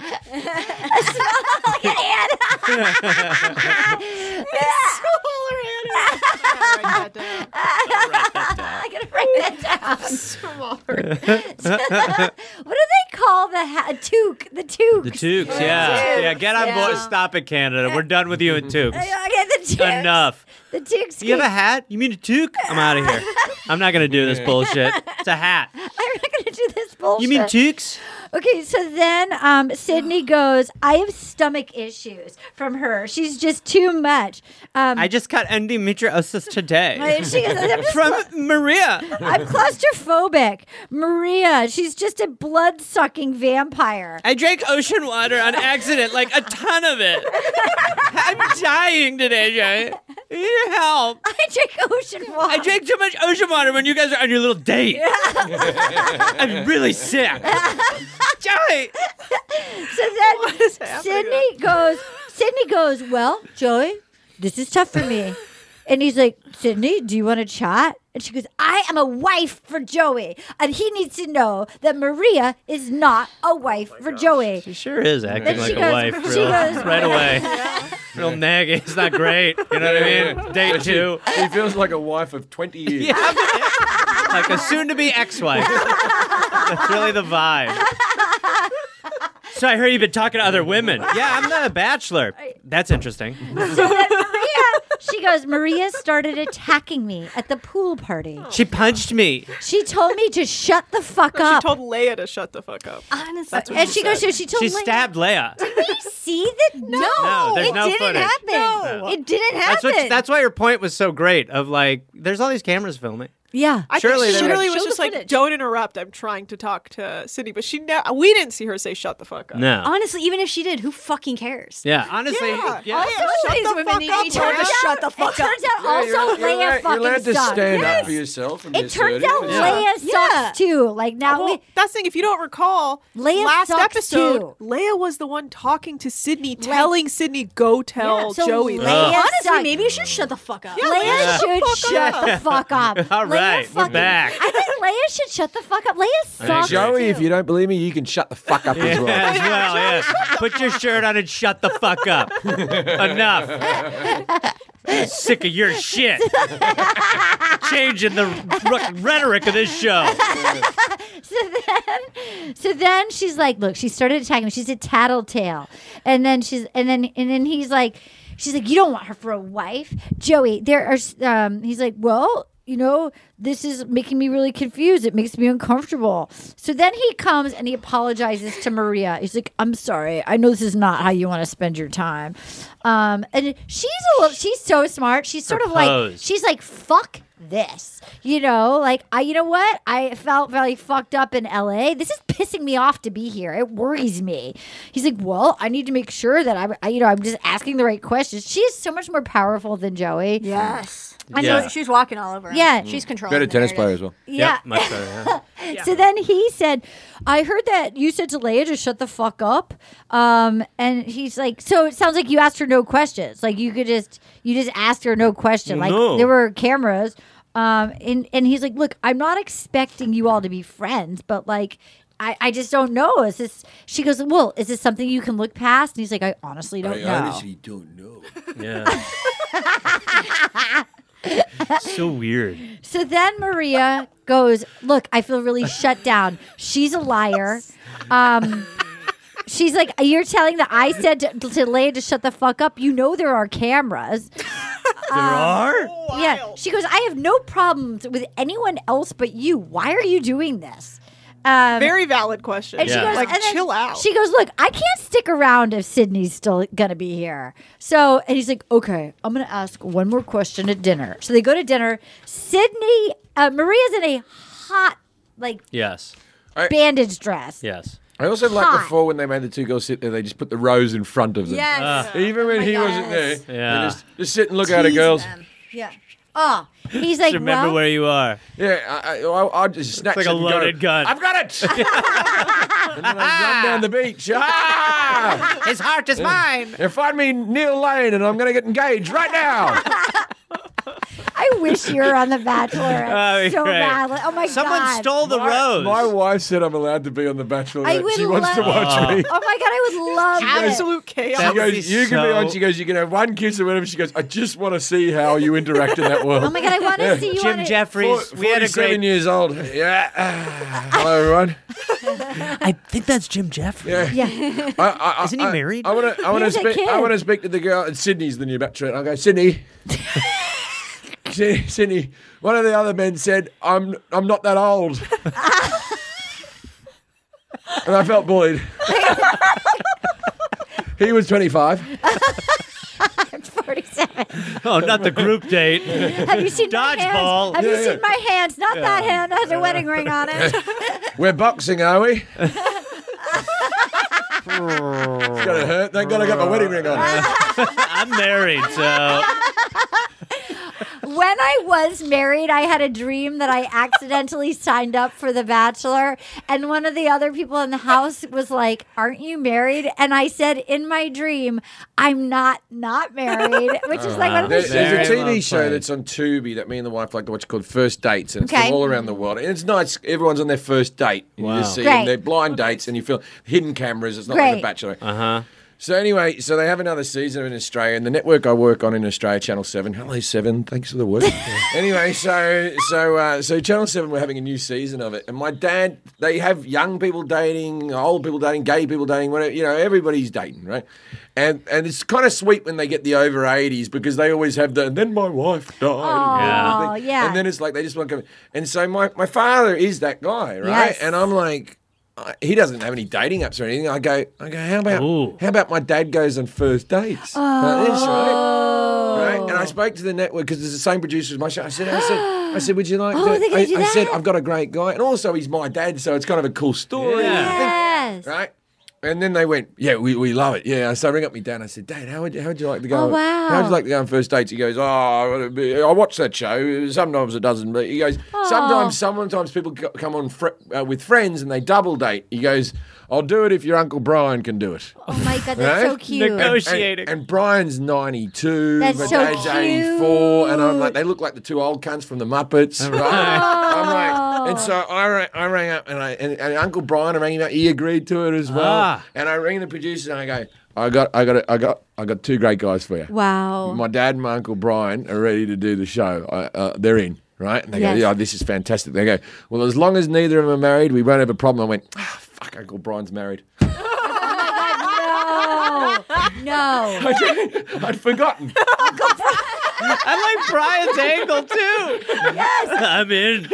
I gotta write that down. What do they call the toque? The toques. The toques, yeah. Yeah, get on board. Stop it, Canada. We're done with you and toques. Okay, the toques. Enough. The toques. You have a hat? You mean a toque? I'm out of here. I'm not going to do this bullshit. It's a hat. I'm not going to do this bullshit. You mean toques? Okay, so then Sydney goes, I have stomach issues from her. She's just too much. I just got endometriosis today. She goes, from Maria. I'm claustrophobic. Maria, she's just a blood-sucking vampire. I drank ocean water on accident, like a ton of it. I'm dying today, Jay. I need help. I drink ocean water. I drank too much ocean water when you guys are on your little date. I'm really sick. Joey. So then Sydney goes, well, Joey, this is tough for me. And he's like, Sydney, do you want to chat? And she goes, I am a wife for Joey. And he needs to know that Maria is not a wife for Joey. She sure is acting like a wife right away. Real nagging. It's not great. You know what I mean? Date two. She feels like a wife of 20 years. Yeah, like a soon-to-be ex-wife. That's really the vibe. So I heard you've been talking to other women. Yeah, I'm not a bachelor. That's interesting. So then she goes, Maria started attacking me at the pool party. She punched me. She told me to shut the fuck up. She told Leia to shut the fuck up. Honestly. And she told She stabbed Leia. Did we see that? No, there's no didn't footage. happen. No. It didn't happen. That's why your point was so great of like, there's all these cameras filming. Yeah. I Surely think they Shirley would. was Show just the like, footage. don't interrupt. I'm trying to talk to Sydney. But we didn't see her say shut the fuck up. No. Honestly, even if she did, who fucking cares? Yeah, honestly. Yeah. Yeah. Also, shut these the women fuck need up. each other to shut the fuck up. It turns out also Leia fucking You're allowed to sucks. stand up for yourself. And It be turns assertive. out Leia sucks too. Like now, Well, that's the thing. If you don't recall, Leia last sucks episode, too. Leia was the one talking to Sydney, telling Sydney, go tell so Joey. Leia Honestly, sucks. maybe you should shut the fuck up. Yeah, Leia should shut up. the fuck up. All right, we're back. I think Leia should shut the fuck up. Leia sucks. Joey, if too. you don't believe me, you can shut the fuck up as well. As well, yeah. Put your shirt on and shut the fuck up. Enough. I'm sick of your shit. Changing the rhetoric of this show. So then she's like, look, she started attacking him. She's a tattletale. And then he's like, she's like, you don't want her for a wife. Joey, there are he's like, well, you know, this is making me really confused. It makes me uncomfortable. So then he comes and he apologizes to Maria. He's like, I'm sorry. I know this is not how you want to spend your time. And she's so smart. She's sort of like, she's like, fuck this. You know, like, you know what? I felt very fucked up in LA. This is pissing me off to be here. It worries me. He's like, well, I need to make sure that I'm just asking the right questions. She is so much more powerful than Joey. Yes. I know She's walking all over him. Yeah. She's controlling. Better the tennis narrative. player as well. Yeah. Yep, much better. Yeah. So then he said, I heard that you said to Leia to shut the fuck up. And he's like, so it sounds like you asked her no questions. Like you just asked her no question. Like there were cameras. And he's like, look, I'm not expecting you all to be friends, but like, I just don't know. She goes, well, is this something you can look past? And he's like, I honestly don't know. I honestly don't know. Yeah. So weird. So then Maria goes, look, I feel really shut down. She's a liar. She's like, you're telling that I said to Leia to shut the fuck up. You know there are cameras. There are? Yeah. She goes, I have no problems with anyone else but you. Why are you doing this? Very valid question. And she goes, like, and then chill out. She goes, look, I can't stick around if Sydney's still gonna be here. So, and he's like, okay, I'm gonna ask one more question at dinner. So they go to dinner. Maria's in a hot, like, Yes. bandage dress. Yes. I also like Hot. before when they made the two girls sit there, they just put the rose in front of them. Yes. Even when he wasn't there. Yeah. They just sit and look at it, girls. Yeah. Oh, he's like, Remember well, where you are. Yeah, I'll just snatch It's like it a and go, loaded gun. I've got it! And then I run down the beach. Ah! His heart is mine. And find me Neil Lane and I'm going to get engaged right now. I wish you were on The Bachelor Oh, so great. badly. Oh my Someone god, stole the rose. My wife said I'm allowed to be on The Bachelor. I would She wants to watch me. Oh my god, I would love it. Absolute chaos. That She would goes, be you can be on. so- She goes, you can have one kiss or whatever. She goes, I just want to see how you interact in that world. Oh my god, I want to see you on Jim it. Jeffries. We had a 47 great. years old. Yeah. Hello, everyone. I think that's Jim Jeffries. Yeah. Yeah. Isn't he married? I want He has a to kid. I want to speak to the girl. Sydney's the new bachelor. I'll go, Sydney. Sydney. One of the other men said, "I'm not that old," and I felt bullied. He was 25. I'm 47. Oh, not the group date. Have you seen my hands? Dodgeball. Have you Yeah, seen my hands? Not that hand has a wedding ring on it. We're boxing, are we? It's gonna hurt. Thank God I got my wedding ring on. I'm married, so. When I was married, I had a dream that I accidentally signed up for The Bachelor, and one of the other people in the house was like, "Aren't you married?" And I said, in my dream, "I'm not married," which is like one of the There's a Very TV well show played. that's on Tubi that me and the wife like to watch called First Dates, and it's Okay. from all around the world. And it's nice. Everyone's on their first date. And Wow. you just see Great. them. They're blind dates, and you feel hidden cameras. It's not like Great. a Bachelor. Uh-huh. So anyway, so they have another season in Australia, and the network I work on in Australia, Channel 7. Hello, 7. Thanks for the work. Anyway, so Channel 7, we're having a new season of it, and my dad, they have young people dating, old people dating, gay people dating, whatever. You know, everybody's dating, right? And it's kind of sweet when they get the over 80s because they always have the, and then my wife died. Oh, yeah. And then it's like they just want to come. And so my father is that guy, right? Yes. And I'm like, he doesn't have any dating apps or anything. I go, Ooh. how about my dad goes on first dates? Like this, right? Right? And I spoke to the network because it's the same producer as my show. I said, would you like Oh, they're gonna do I said, that? I've got a great guy. And also, he's my dad, so it's kind of a cool story. Yes. Right? And then they went, yeah, we love it. Yeah. So I ring up my dad and I said, Dad, how would you like to go? Oh, wow. How would you like to go on first dates? He goes, I watch that show. Sometimes it doesn't. But he goes, sometimes people come on with friends and they double date. He goes, I'll do it if your Uncle Brian can do it. Oh my God, that's so cute. Negotiating. And Brian's 92. That's my so dad's cute. 84. And I'm like, they look like the two old cunts from the Muppets. Right? I'm like, and so I rang up and Uncle Brian, I rang him up. He agreed to it as well. And I rang the producer and I go, I got two great guys for you. Wow. My dad and my Uncle Brian are ready to do the show. They're in. Right? And they go, yeah, this is fantastic. They go, well, as long as neither of them are married, we won't have a problem. I went, fuck, Uncle Brian's married. No. I'd forgotten. I like Brian's angle too. Yes. I'm in.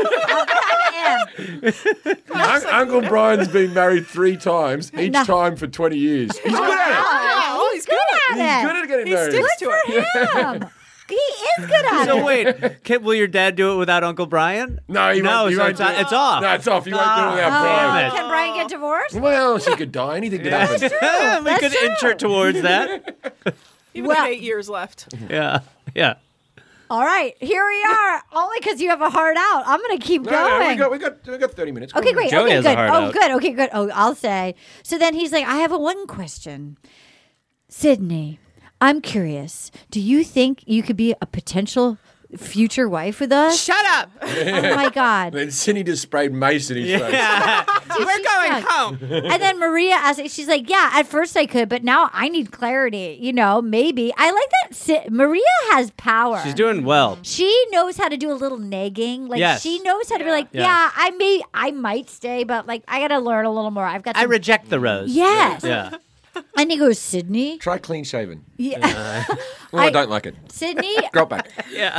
Uncle Brian's been married 3 times, each time for 20 years. He's good at it. Oh, he's good at it. He's good at getting married. He sticks to it. Him. He is good at it. So wait, will your dad do it without Uncle Brian? No, he won't. It's off. No, it's off. He won't do it without Brian. Can Brian get divorced? Well, she could die. Anything could happen. We could enter towards that. Even 8 years left. Yeah. All right, here we are. Only because you have a heart out. I'm going to keep going. No, we got 30 minutes. Okay, great. Joey okay, has good. a heart Oh, out. good. Okay, good. Oh, I'll say. So then he's like, I have one question. Sydney, I'm curious. Do you think you could be a potential future wife with us? Shut up. Oh, my God. Then Cindy just sprayed mace in his face. We're going home. And then Maria asked, she's like, yeah, at first I could, but now I need clarity. Maybe. I like that Maria has power. She's doing well. She knows how to do a little nagging. Like, Yes. she knows how to be like, Yeah. I might stay, but like, I got to learn a little more. I've got to. I reject the rose. Yes. Yeah. And he goes, Sydney? Try clean shaven. Yeah. I don't like it. Sydney? Grow it back. Yeah.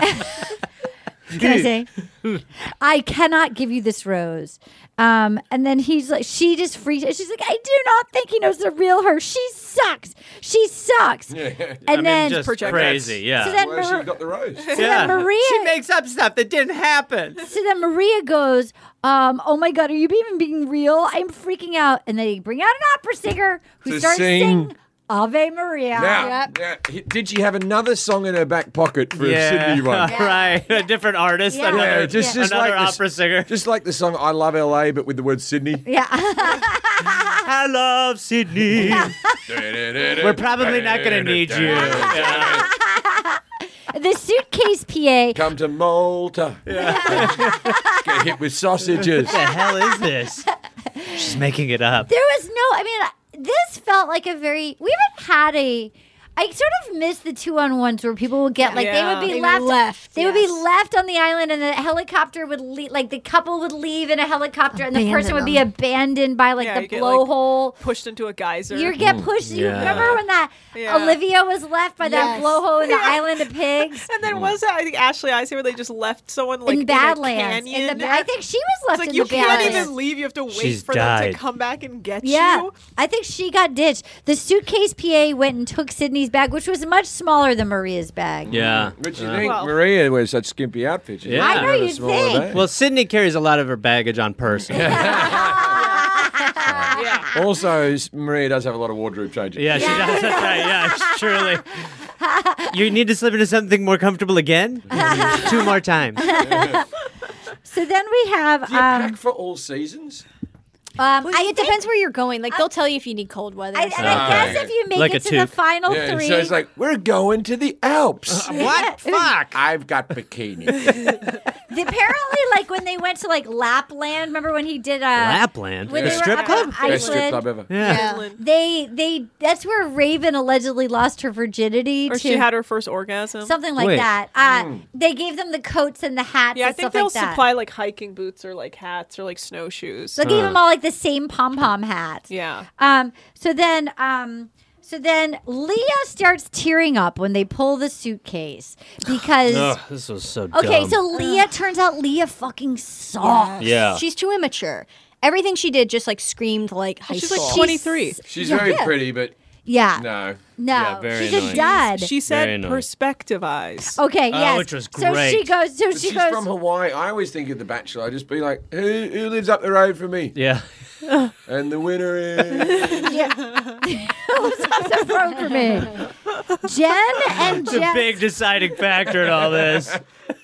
Can I say? I cannot give you this rose. And then he's like, she just freaks out. She's like, I do not think he knows the real her. She sucks. She sucks. And then just crazy. Yeah. So then Where's she got the rose? So then Maria, she makes up stuff that didn't happen. So then Maria goes, oh my God, are you even being real? I'm freaking out. And then they bring out an opera singer who To starts sing. singing Ave Maria. Now, did she have another song in her back pocket for a Sydney one? Right. A different artist. Yeah. Another, just another like opera singer. Just like the song I Love LA, but with the word Sydney. Yeah. I love Sydney. We're probably not going to need you. Yeah. The suitcase PA. Come to Malta. Get hit with sausages. What the hell is this? She's making it up. There was this felt like a very, we haven't had I sort of miss the 2-on-1s where people would get they would be left. They would be left on the island, and the helicopter would leave. Like the couple would leave in a helicopter, and the person would be abandoned by the blowhole, pushed into a geyser. You get pushed. You remember when that Olivia was left by that blowhole in the Island of Pigs? And then was it? I think Ashley Ice where they just left someone in Badlands. I think she was left in you the Badlands. can't even leave. You have to wait for them to come back and get you. I think she got ditched. The suitcase PA went and took Sydney's bag, which was much smaller than Maria's bag. Yeah. But you think Maria wears such skimpy outfits? Yeah. I know, you'd think. Well, Sydney carries a lot of her baggage on person. Also, Maria does have a lot of wardrobe changes. Yeah, she does. That's right. Yeah, truly. You need to slip into something more comfortable again? 2 more times. So then we have... Do you pack for all seasons? It depends where you're going. Like, they'll tell you if you need cold weather. I guess if you make it to the final 3... So it's like, we're going to the Alps. What? Fuck. I've got bikini. Apparently, when they went to, Lapland, remember when he did... Lapland? When A they strip were club? Best strip club ever. Yeah. They that's where Raven allegedly lost her virginity. Or she had her first orgasm. Something like that. They gave them the coats and the hats Yeah, I and think stuff they'll like that. supply, hiking boots or, hats or, snowshoes. They'll give them all, the same pom-pom hats. Yeah. So then Leah starts tearing up when they pull the suitcase because this was so dumb. okay, so Leah turns out Leah fucking sucks. Yeah. She's too immature. Everything she did just screamed like high She's school. 23. She's very pretty, but Yeah. No. No. Yeah, very she's annoying. a dud. She said perspective eyes. Okay, yes. which was So great. she goes. So But she she's goes. from Hawaii. I always think of The Bachelor. I just be like, who lives up the road from me? Yeah. And the winner is. Who's up the road for me? Jen and It's a Jen. big deciding factor in all this.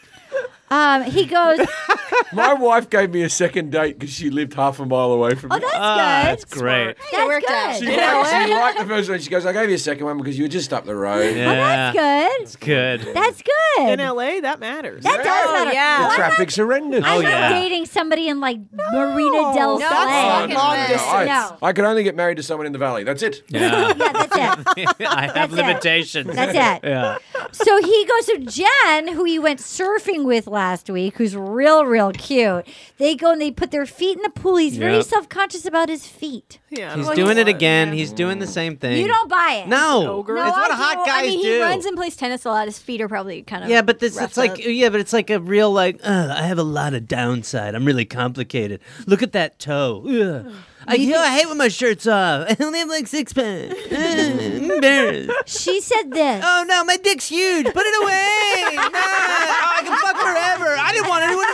He goes. My wife gave me a second date because she lived half a mile away from me. Oh, that's good. That's great. That's worked out. good. She liked the first one. She goes, I gave you a second one because you were just up the road. Yeah. Oh, that's good. It's good. That's good. In LA, that matters. That does matter. yeah. The Well, traffic's horrendous. I'm Oh, not yeah. dating somebody in like Marina Del No, Sol. that's no, long no, distance. No. I could only get married to someone in the valley. That's it. Yeah. Yeah, that's it. I have That's it. limitations. That's it. Yeah. So he goes to Jen, who he went surfing with last week, who's real cute. They go and they put their feet in the pool. He's very Yep. self-conscious about his feet. Yeah. He's doing it again. He's doing the same thing. You don't buy it. No. Ogre. It's what I hot do. guys I mean, do. he runs and plays tennis a lot. His feet are probably kind of. Yeah, but this roughed it's like up. but it's like a real like I have a lot of downside. I'm really complicated. Look at that toe. Ugh. I hate when my shirt's off. I only have like 6 pants. I'm embarrassed. She said this. Oh no, my dick's huge. Put it away. Nah. Oh, I can fuck forever. I didn't want anyone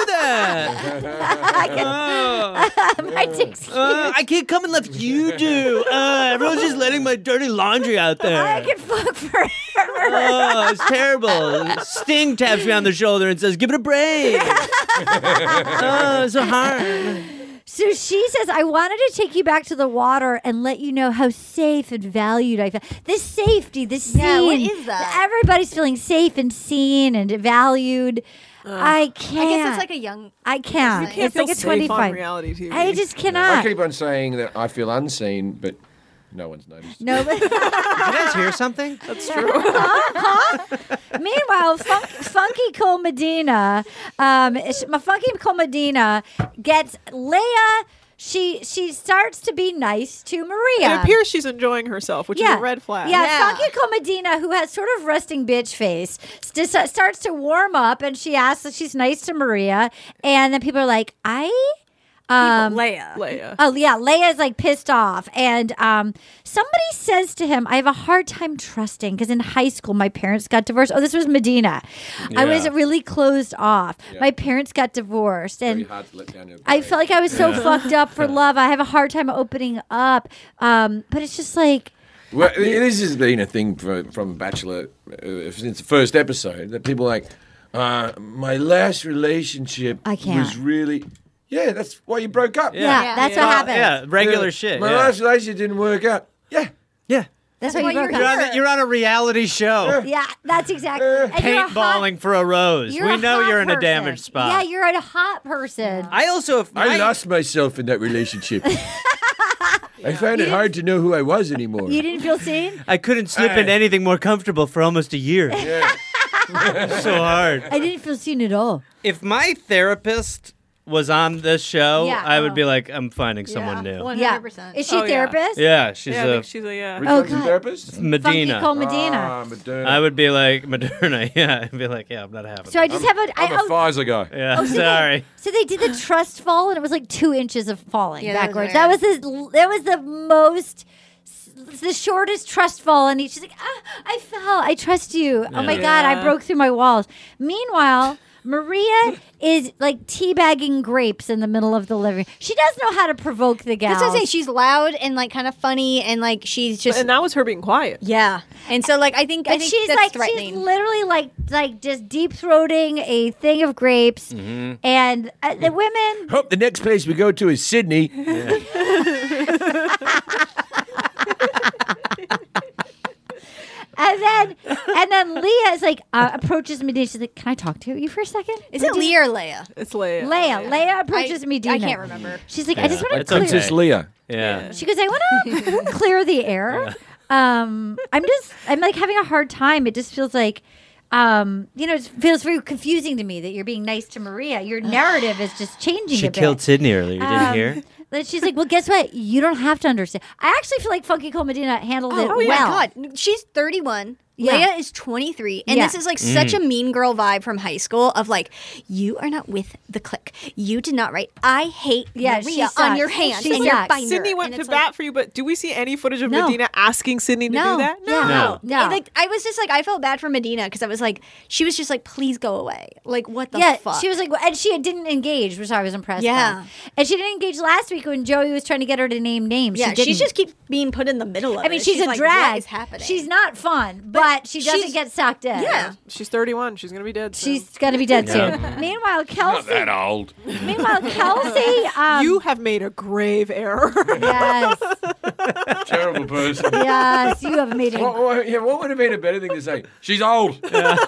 to know that. My dick's huge. I can't come unless you do. Everyone's just letting my dirty laundry out there. I can fuck forever. Oh, it's terrible. Sting taps me on the shoulder and says, give it a break. Oh, it's so hard. So she says, I wanted to take you back to the water and let you know how safe and valued I feel. This safety, this scene. Yeah, what is that? Everybody's feeling safe and seen and valued. I can't. I guess it's like a young. I can't. You can't It's feel like a safe 25. on reality TV. I just I cannot. keep on saying that I feel unseen, but no one's noticed. No, but Did you guys hear something? That's true. meanwhile, Funky Cole Medina, Funky Cole Medina gets Leia. She starts to be nice to Maria. It appears she's enjoying herself, which is a red flag. Yeah, Funky Cole Medina, who has sort of resting bitch face, starts to warm up, and she asks if she's nice to Maria, and then people are like, Leia. Oh yeah, Leia's like pissed off, and somebody says to him, "I have a hard time trusting because in high school my parents got divorced." Oh, this was Medina. I was Yeah. really closed off. Yeah. My parents got divorced, Very and hard to let down your I guard. felt like I was so fucked up for love. I have a hard time opening up, but it's just like. Well, this has been a thing from Bachelor since the first episode that people are like, my last relationship I can't. was really. Yeah, that's why you broke up. Yeah, that's what happened. Yeah, regular Yeah. shit. My yeah. last relationship didn't work out. Yeah. Yeah. That's why you broke You're up. you're on a reality show. Yeah, that's exactly. And you're a hot- Paintballing for a rose. you're We a know hot you're in a person. damaged spot. Yeah, you're a hot person. I also, if I lost myself in that relationship. I found it hard to know who I was anymore. You didn't feel seen? I couldn't slip into anything more comfortable for almost a year. Yeah. So hard. I didn't feel seen at all. If my therapist was on this show, Yeah. I would be like, I'm finding someone new. 100%. Is she Oh, a yeah. therapist? Yeah, she's Yeah, I think she's a Which Oh, one's the God. therapist? Medina. Funky Cole Medina. Moderna. I would be like Moderna. Yeah, I'd be like, yeah, I'm not having. So I just have a. I'm a Pfizer guy. Yeah, so sorry. So they did the trust fall, and it was like 2 inches of falling Yeah, that was backwards. weird. That was the most. The shortest trust fall, and she's like, I fell. I trust you. Oh my God, I broke through my walls. Meanwhile, Maria is like teabagging grapes in the middle of the living room. She does know how to provoke the gals. That's what I'm saying. She's loud and like kind of funny, and like she's just. And that was her being quiet. Yeah, and so like I think she's that's like threatening. she's literally like just deep throating a thing of grapes, and the women. Hope the next place we go to is Sydney. And then Leah is like approaches Medina. She's like, "Can I talk to you for a second?" Is it Leah or Leia? It's Leia. Leia approaches Medina. I can't remember. She's like, "I just want to It's clear." Princess Leia. Yeah. She goes, "I want to clear the air." I'm like having a hard time. It just feels like. It feels very confusing to me that you're being nice to Maria. Your narrative is just changing She a bit. killed Sydney earlier. You didn't hear? But she's like, well, guess what? You don't have to understand. I actually feel like Funky Cole Medina handled it Oh well. my God, she's 31. Leia is 23, and this is like such a mean girl vibe from high school of like, you are not with the clique. You did not write, I hate Maria on your hand and your binder. Sydney went to bat for you, but do we see any footage of Medina asking Sydney to do that? No. Like, I was just like, I felt bad for Medina because I was like, she was just like, please go away. Like, what the fuck? She was like, and she didn't engage, which I was impressed by. And she didn't engage last week when Joey was trying to get her to name names. Yeah, she just keeps being put in the middle of it. I mean, she's a like, drag. What is happening? She's not fun, but she doesn't get sucked in. Yeah. She's 31. She's going to be dead soon. She's going to be dead soon. Meanwhile, Kelsey. Not that old. Meanwhile, Kelsey. You have made a grave error. Yes. Terrible person. Yes, you have made a... What would have been a better thing to say? She's old.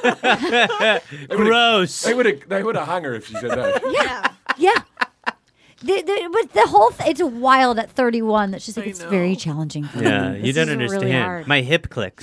Gross. They would have hung her if she said that. Yeah. The whole it's wild at 31 that she's like, it's very challenging for me. Yeah, you don't understand. Really hard. My hip clicks.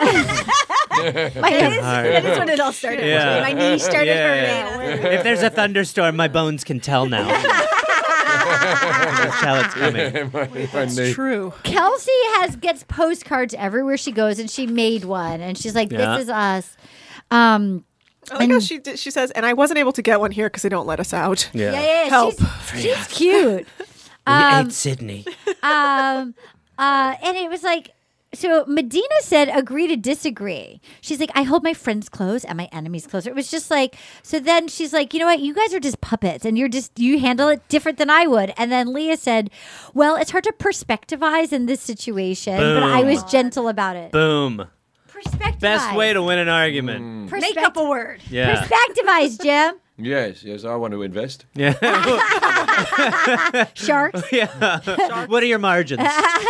That is when it all started. Yeah. My knee started hurting. If there's a thunderstorm, my bones can tell now. That's how it's coming. That's true. Kelsey gets postcards everywhere she goes, and she made one, and she's like, "This is us." I like how she says, and I wasn't able to get one here because they don't let us out. Yeah. Help. She's cute. We ate Sydney. And it was like, so Medina said, agree to disagree. She's like, I hold my friends close and my enemies closer. It was just like, so then she's like, you know what? You guys are just puppets and you handle it different than I would. And then Leah said, well, it's hard to perspectivize in this situation, but I was gentle about it. Boom. Perspectivize. Best way to win an argument. Make up a word. Yeah. Perspectivize, Jim. Yes, I want to invest. Yeah. Sharks. Yeah. What are your margins?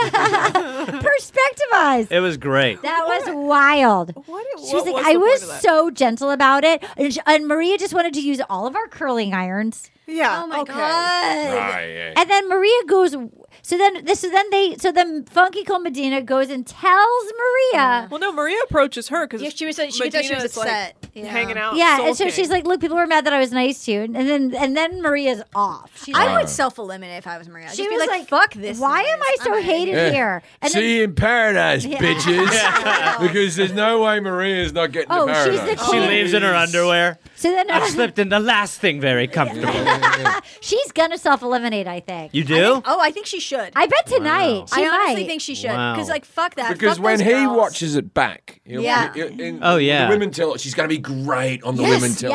Perspectivize. It was great. That was wild. She was like, I was so gentle about it. And Maria just wanted to use all of our curling irons. Yeah. Oh my god. Yeah. And then Maria goes. So then Funky Cole Medina goes and tells Maria. Well, no, Maria approaches her because she thought she was upset. Hanging out. Yeah, and so she's like, "Look, people were mad that I was nice to you," and then Maria's off. I would self-eliminate if I was Maria. She I'd was be like, "Fuck this! Why am I so hated here?" And See you in paradise, bitches. Because there's no way Maria's not getting to paradise. She's the queen. She leaves in her underwear. So then I've slipped in the last thing very comfortable. She's gonna self-eliminate, I think. You do? I think she should. I bet tonight. I honestly think she should. Because fuck that. Because fuck when those he girls. watches it back, the women tell she's going to be great on the women tell.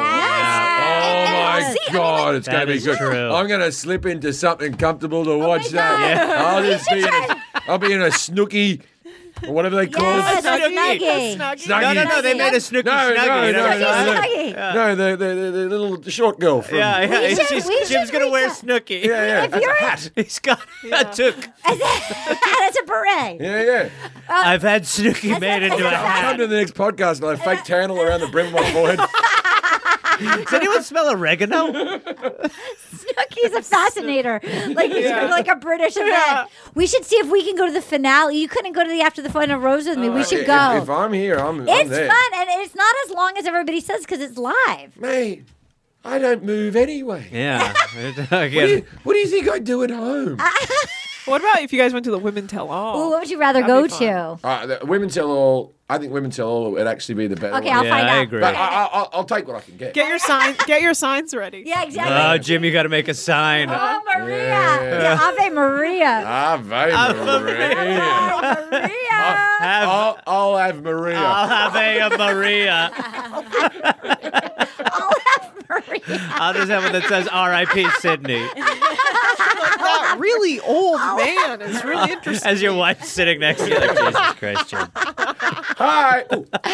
Yes. Oh my God, it's going to be good. True. I'm going to slip into something comfortable to watch that. I'll be in a Snooki. Or whatever they call it. Snuggie. No, they made a Snooki Snuggie. No, the little short girl from... Jim's going to wear Snooki. Yeah, as a hat. He's got a toque. That's a beret. Yeah. I've had Snooki made into a I'll hat. come to the next podcast and I fake tannel around the brim of my forehead. Does anyone smell oregano? Snooki's a fascinator. Like a British event. We should see if we can go to the finale. You couldn't go to the After the Final Rose with me. We should go. If I'm here, I'm It's there. fun, and it's not as long as everybody says because it's live. Mate, I don't move anyway. Yeah. What do you think I do at home? What about if you guys went to the Women Tell All? Ooh, what would you rather go to? The Women Tell All. I think Women Tell All would actually be the better Okay, one. I'll find out. I agree. But I'll take what I can get. Get your signs ready. Yeah, exactly. Oh, Jim, you got to make a sign. Oh, Maria. Yeah, Ave Maria. Ave Maria. I'll have Maria. I'll have a Maria. I'll just have one that says R.I.P. Sydney. That really old man is really interesting. As your wife's sitting next to you, like, Jesus Christ, Jim. Hi.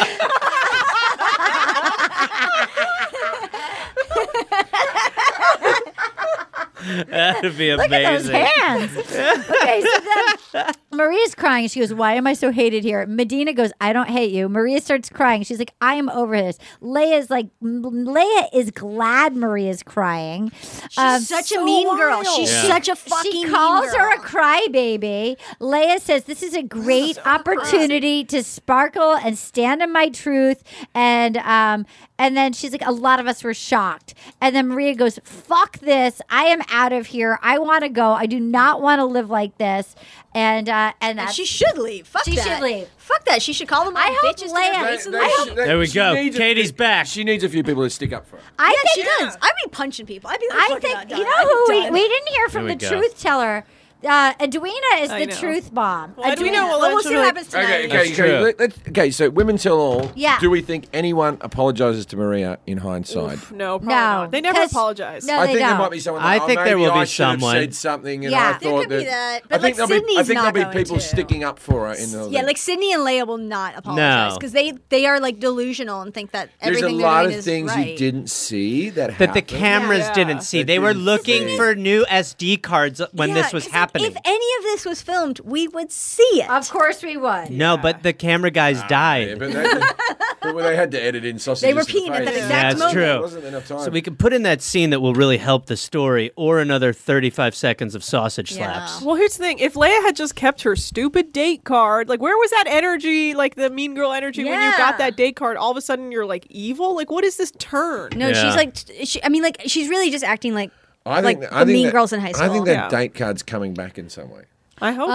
That'd be amazing. Look at those hands. Okay, so then Maria's crying. She goes, why am I so hated here? Medina goes, I don't hate you. Maria starts crying. She's like, I am over this. Leia is glad Maria's crying. She's such a mean girl. She's such a fucking She mean calls her a girl. crybaby. Leia says, this is a great opportunity to sparkle and stand in my truth. And then she's like, a lot of us were shocked. And then Maria goes, fuck this. I am out of here. I want to go. I do not want to live like this. And and she should leave. Fuck she that. Should leave. Fuck that. She should call them all bitches. There we go. Katie's back. She needs a few people to stick up for her. I think she does. I'd be punching people. I'd be like, I think, you know who we didn't hear from the truth teller. Edwina is the truth bomb. Well, Edwina we'll see what happens tonight. Okay, so women tell all. Yeah. Do we think anyone apologizes to Maria in hindsight? Oof, no, probably not. They never apologize. No, I think there might be someone. I think there will be someone. Said something, and I thought there could be that. But I think there'll be people sticking up for her. Yeah, like Sydney and Leia will not apologize because they are like delusional and think that everything there's a lot of is things right. you didn't see that the cameras didn't see. They were looking for new SD cards when this was happening. If any of this was filmed, we would see it. Of course we would. No, but the camera guys died. Yeah, but they had to edit in sausages. They were peeing at that exact moment. That's true. There wasn't enough time. So we can put in that scene that will really help the story, or another 35 seconds of sausage slaps. Well, here's the thing: if Leia had just kept her stupid date card, like where was that energy, like the mean girl energy, when you got that date card? All of a sudden, you're like evil. Like, what is this turn? No, she's like, she's really just acting like. I think mean girls in high school. I think that date card's coming back in some way. I hope so.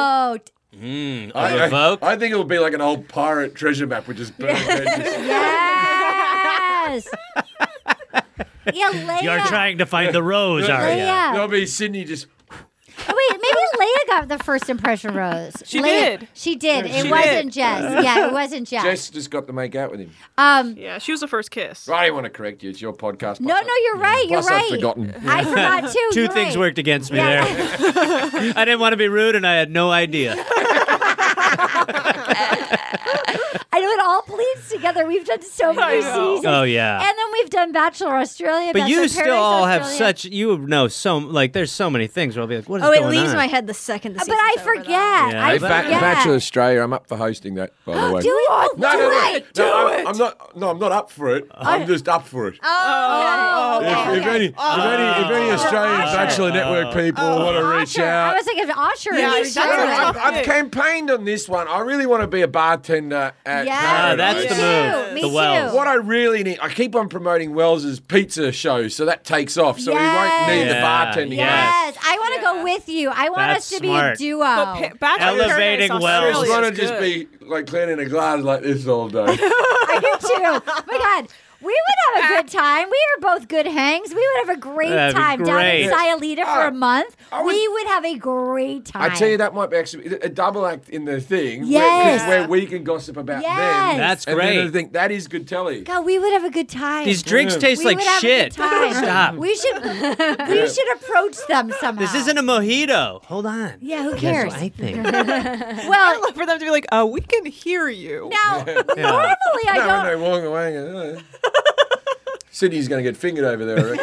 I think it'll be like an old pirate treasure map with just burning edges. Yes. Yeah, Leia. You're trying to find the rose, are you? There'll be Sydney just. Oh, wait, maybe Leia got the first impression rose. She did. She did. Yeah, it wasn't Jess. Yeah, it wasn't Jess. Jess just got to make out with him. Yeah, she was the first kiss. I didn't want to correct you. It's your podcast. No, you're right. You're Plus right. I've forgotten. I forgot too. Two things worked against me there. I didn't want to be rude, and I had no idea. I know it all bleeds together. We've done so many seasons. Oh, yeah. And then we've done Bachelor Australia. But Bachelor you still Paradise all have Australia. such, there's so many things where I'll be like, what is Oh, going it on? leaves my head the second the But season's I over, forget. Yeah. I Hey, forget. Bachelor Australia. I'm up for hosting that, by the way. Do it. I'm not up for it. I'm just up for it. If any Australian Bachelor Network people want to reach out. I was thinking of Usher. I've campaigned on this one. I really want to be a bartender at Paradise. That's the move. Me the Wells. What I really need, I keep on promoting Wells's pizza show, so that takes off. So he won't need the bartending. Yes, I want to go with you. I want us to be a duo. Elevating Wells. I want to just be like cleaning a glass like this all day. I do too. Oh my God. We would have a good time. We are both good hangs. We would have a great time down in Sayulita for a month. We would have a great time. I tell you, that might be actually a double act in the thing. Yes. Where we can gossip about them. That's and great. Then I think that is good telly. God, we would have a good time. These drinks taste we like would have shit. A good time. Stop. We should approach them somehow. This isn't a mojito. Hold on. Yeah, who cares? That's what I think. Well, I'd love for them to be like, we can hear you. Now, normally I don't. When they walk away. Sydney's going to get fingered over there, I reckon.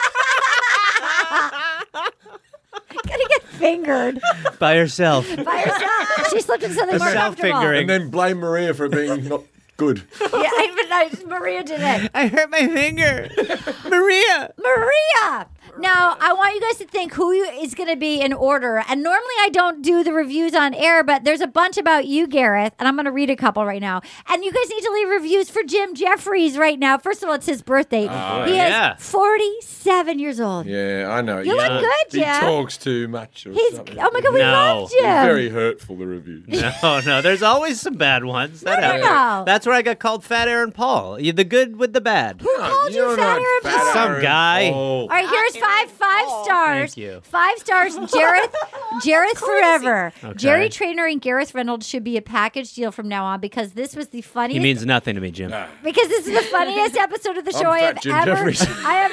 Gonna get fingered By herself. by herself. She slipped into something more comfortable. Self-fingering. And then blame Maria for being not good. Yeah, Maria did it. I hurt my finger. Maria. Now, I want you guys to think who is going to be in order. And normally I don't do the reviews on air, but there's a bunch about you, Gareth, and I'm going to read a couple right now. And you guys need to leave reviews for Jim Jeffries right now. First of all, it's his birthday. He is 47 years old. Yeah, I know. You look good, Jim. He talks too much or something. Oh my God, we love Jim. He's very hurtful, the reviews. No. There's always some bad ones. No. That's where I got called Fat Aaron Paul. You're the good with the bad. Who called you Fat Aaron Paul? Some guy. All right, here's five stars. Thank you. 5 stars. Jareth forever. Okay. Jerry Trainer and Gareth Reynolds should be a package deal from now on because this was the funniest. He means nothing to me, Jim. Because this is the funniest episode of the show I have Jim ever. Jeffries. I have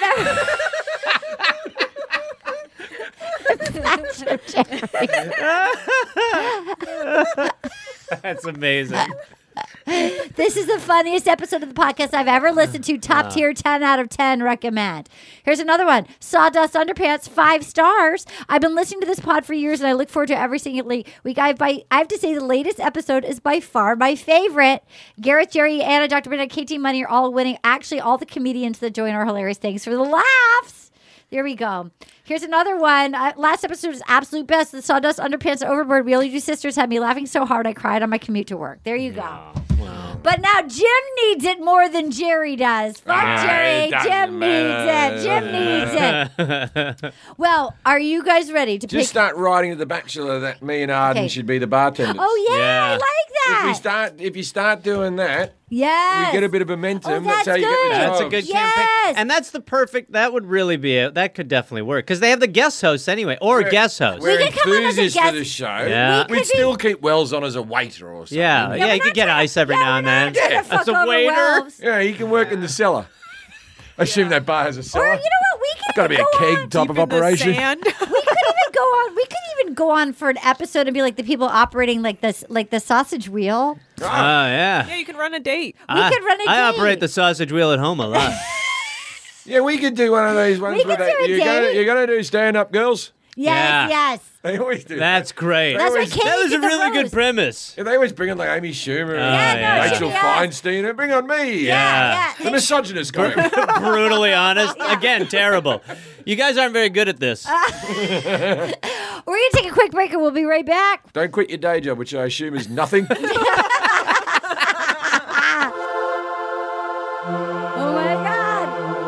ever. That's amazing. This is the funniest episode of the podcast I've ever listened to. Top tier, 10 out of 10 recommend. Here's another one. Sawdust Underpants, 5 stars. I've been listening to this pod for years and I look forward to every single week. I have to say the latest episode is by far my favorite. Gareth, Jerry, Anna, Dr. Bennett, KT Money are all winning. Actually, all the comedians that join are hilarious. Thanks for the laughs. There we go. Here's another one. Last episode is absolute best. The Sawdust Underpants Overboard. We Only Do Sisters had me laughing so hard I cried on my commute to work. There you go. Wow. But now Jim needs it more than Jerry does. Fuck Jerry. Jim needs it. Well, are you guys ready to just start writing to The Bachelor that me and Arden should be the bartenders? Oh, yeah, I like that. If you start doing that, yes, we get a bit of momentum. That's how you get the That's a good campaign. And that's the perfect, that would really be it. That could definitely work. Because they have the guest hosts anyway, or guest hosts. We're enthusiasts for the show. Yeah. We'd still keep Wells on as a waiter or something. Yeah, you could get ice every now and then. As a waiter. Wells. Yeah, he can work in the cellar. I assume that bar has a cellar. Or, you know what? We could got to be a keg type of operation. We could even go on for an episode and be like the people operating like the sausage wheel. Oh, yeah. Yeah, you can run a date. We could run a date. I operate the sausage wheel at home a lot. Yeah, we could do one of these ones where you're going to do stand-up, girls? Yes. They always do. That's great. That's what that was a really good premise. Yeah, they always bring in like Amy Schumer and Rachel Feinstein and bring on me. Yeah. The misogynist guy. Brutally honest. Again, terrible. You guys aren't very good at this. We're going to take a quick break and we'll be right back. Don't quit your day job, which I assume is nothing. Oh my God.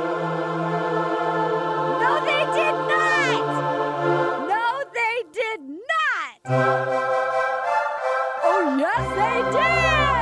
No, they did not. No, they did not. Oh, yes, they did.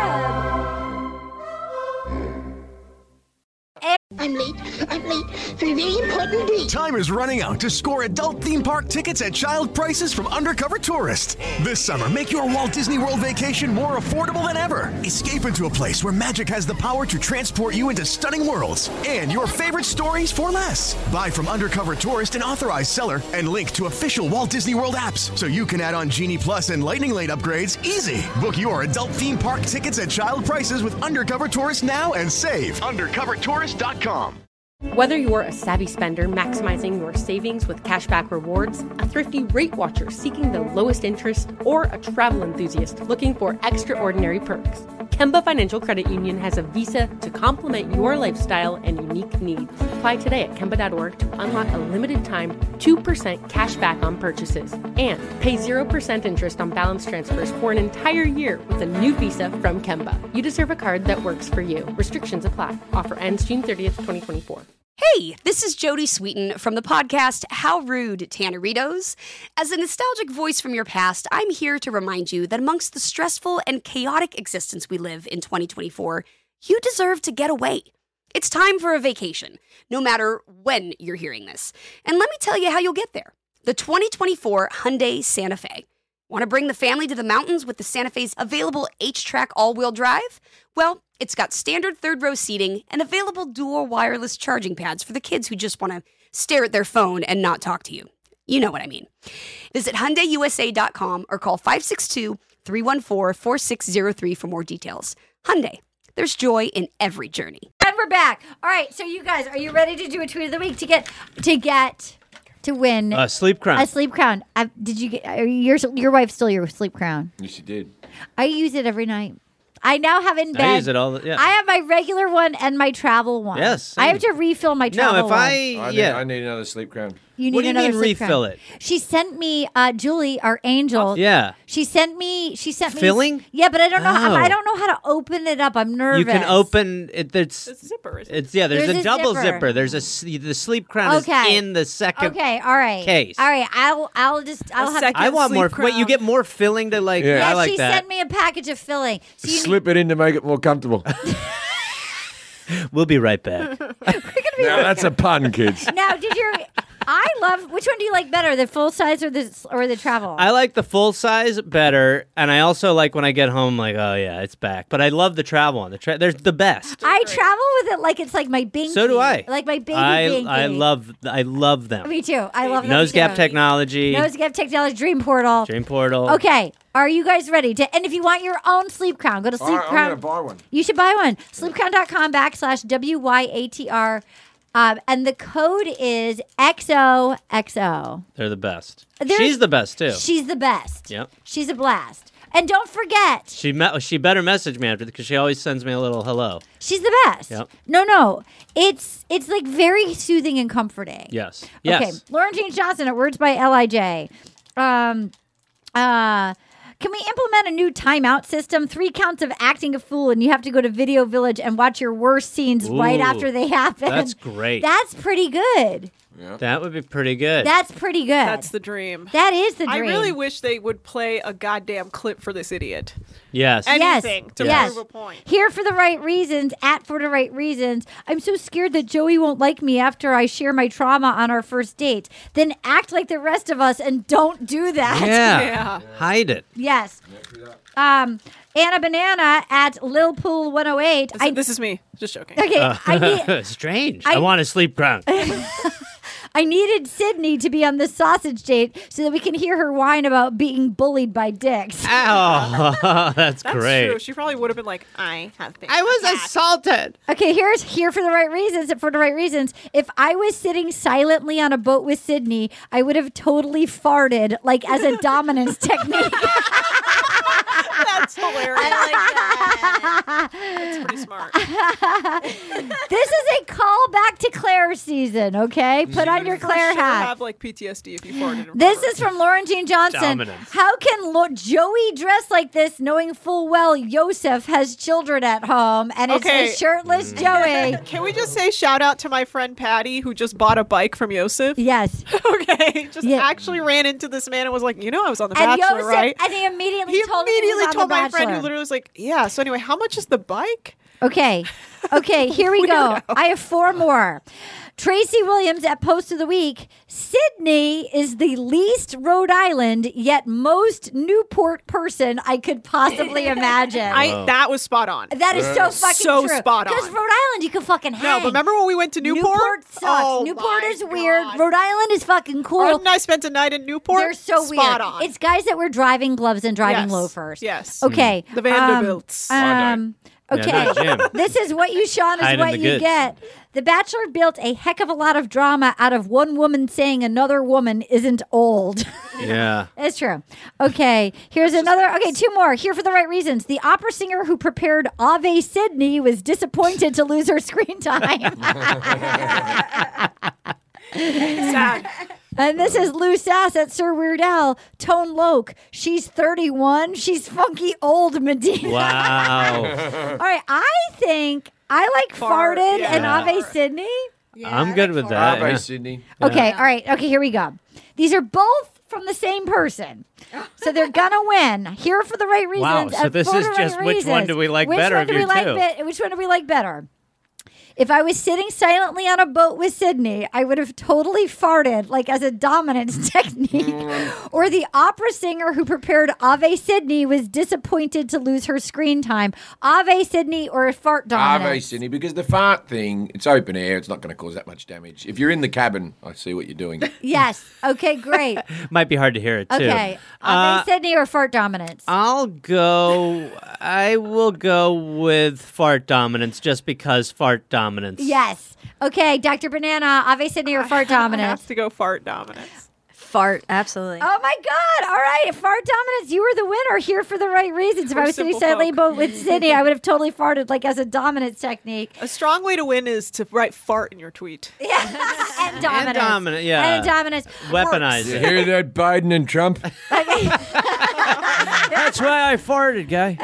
I'm late for a very important date. Time is running out to score adult theme park tickets at child prices from Undercover Tourist. This summer, make your Walt Disney World vacation more affordable than ever. Escape into a place where magic has the power to transport you into stunning worlds and your favorite stories for less. Buy from Undercover Tourist, an authorized seller, and link to official Walt Disney World apps so you can add on Genie Plus and Lightning Lane upgrades easy. Book your adult theme park tickets at child prices with Undercover Tourist now and save. UndercoverTourist.com. Whether you're a savvy spender maximizing your savings with cashback rewards, a thrifty rate watcher seeking the lowest interest, or a travel enthusiast looking for extraordinary perks, Kemba Financial Credit Union has a visa to complement your lifestyle and unique needs. Apply today at Kemba.org to unlock a limited-time 2% cash back on purchases and pay 0% interest on balance transfers for an entire year with a new visa from Kemba. You deserve a card that works for you. Restrictions apply. Offer ends June 30th, 2024. Hey, this is Jodie Sweetin from the podcast How Rude, Tanneritos. As a nostalgic voice from your past, I'm here to remind you that amongst the stressful and chaotic existence we live in 2024, you deserve to get away. It's time for a vacation, no matter when you're hearing this. And let me tell you how you'll get there. The 2024 Hyundai Santa Fe. Want to bring the family to the mountains with the Santa Fe's available H-Track all-wheel drive? Well, it's got standard third-row seating and available dual wireless charging pads for the kids who just want to stare at their phone and not talk to you. You know what I mean. Visit HyundaiUSA.com or call 562-314-4603 for more details. Hyundai, there's joy in every journey. And we're back. All right, so you guys, are you ready to do a tweet of the week to win a sleep crown? A sleep crown. Did you get your wife stole your sleep crown? Yes, she did. I use it every night. I now have in bed. I use it all. Yeah. I have my regular one and my travel one. Yes. Same. I have to refill my travel one. I need another sleep crown. You need what do you another mean sleep refill crown. it? She sent me Julie, our angel. Yeah. She sent me filling. Yeah, but I don't know. I don't know how to open it up. I'm nervous. You can open it. It's a zipper. There's a double zipper. There's the sleep crown is in the second. Okay. All right. Case. All right. I'll have. I want more. Crown. Wait, you get more filling to like. Yeah, I like she that. sent me a package of filling. So slip it in to make it more comfortable. We'll be right back. Now that's a pun, kids. Now, I love. Which one do you like better, the full size or the travel? I like the full size better, and I also like when I get home, like, oh yeah, it's back. But I love the travel one. They're the best. I travel with it like it's like my binky. So do I. Like my baby binky. I love them. Me too. I love them. Nose Gap Technology. Nose Gap Technology. Dream Portal. Dream Portal. Okay. Are you guys ready to? And if you want your own sleep crown, go to Sleep Crown. I'm going to buy one. You should buy one. Sleepcrown.com/WYATR. And the code is XOXO. They're the best. She's the best too. She's the best. Yep. She's a blast. And don't forget. She better message me after because she always sends me a little hello. She's the best. Yep. No. It's like very soothing and comforting. Yes. Okay. Lauren James Johnson at Words by L.I.J. Can we implement a new timeout system? 3 counts of acting a fool, and you have to go to Video Village and watch your worst scenes right after they happen. That's great. That's pretty good. Yeah. That would be pretty good. That's pretty good. That's the dream. That is the dream. I really wish they would play a goddamn clip for this idiot. Yes. Anything to prove a point. Here for the right reasons, for the right reasons. I'm so scared that Joey won't like me after I share my trauma on our first date. Then act like the rest of us and don't do that. Yeah. Hide it. Yes. Anna Banana at Lil Pool 108. This is me. Just joking. Okay. I need, strange. I want to sleep drunk. I needed Sydney to be on the sausage date so that we can hear her whine about being bullied by dicks. Oh, that's great. True. She probably would have been like, I have been. I was assaulted. Okay, here for the right reasons. For the right reasons. If I was sitting silently on a boat with Sydney, I would have totally farted, like as a dominance technique. That's hilarious. I like that. That's pretty smart. This is a callback to Claire season, okay? Put on your Claire hat. Have like PTSD if you farted. This is from Lauren Jean Johnson. Dominance. How can Joey dress like this knowing full well Yosef has children at home and it's a shirtless Joey? Can we just say shout out to my friend Patty who just bought a bike from Yosef? Yes. Okay. Actually ran into this man and was like, I was on The Bachelor, Yosef, right? And he immediately told my friend who literally was like, yeah. So anyway, how much is the bike? Okay, here we go. I have 4 more. Tracy Williams at Post of the Week. Sydney is the least Rhode Island, yet most Newport person I could possibly imagine. That was spot on. That is so fucking true. So spot on. Because Rhode Island, you can fucking hang. No, but remember when we went to Newport? Newport sucks. Oh, Newport is weird. Rhode Island is fucking cool. Arden and I spent a night in Newport. They're so spot weird. On. It's guys that wear driving gloves and driving loafers. Yes. Okay. The Vanderbilts. Okay, this is what you, Sean, is what you get. The Bachelor built a heck of a lot of drama out of one woman saying another woman isn't old. Yeah. It's true. Okay, here's another. Okay, 2 more. Here for the right reasons. The opera singer who prepared Ave Sydney was disappointed to lose her screen time. Sad. And this is Lou Sass at Sir Weird Al. Tone Loc. She's 31. She's funky old Medina. Wow. All right. I think I like farted and Ave Sydney. Yeah, I'm good with that. Ave Sydney. Okay. All right. Okay. Here we go. These are both from the same person. So they're going to win. Here for the right reasons. Wow. So this is just which one do we like better of you two? Which one do we like better? If I was sitting silently on a boat with Sydney, I would have totally farted, like as a dominance technique. Or the opera singer who prepared Ave Sydney was disappointed to lose her screen time. Ave Sydney or fart dominance? Ave Sydney, because the fart thing, it's open air. It's not going to cause that much damage. If you're in the cabin, I see what you're doing. Yes. Okay, great. Might be hard to hear it, too. Okay. Ave Sydney or fart dominance? I will go with fart dominance just because fart dominance. Yes. Okay, Dr. Banana, Ave Sydney or fart dominance? I have to go fart dominance. Fart, absolutely. Oh my God. All right. Fart dominance, you were the winner here for the right reasons. If I was sitting silently with Sydney, I would have totally farted like as a dominance technique. A strong way to win is to write fart in your tweet. Yeah. And dominance. And dominance, yeah. And dominance. Weaponize You it. hear that, Biden and Trump? That's why I farted, guy.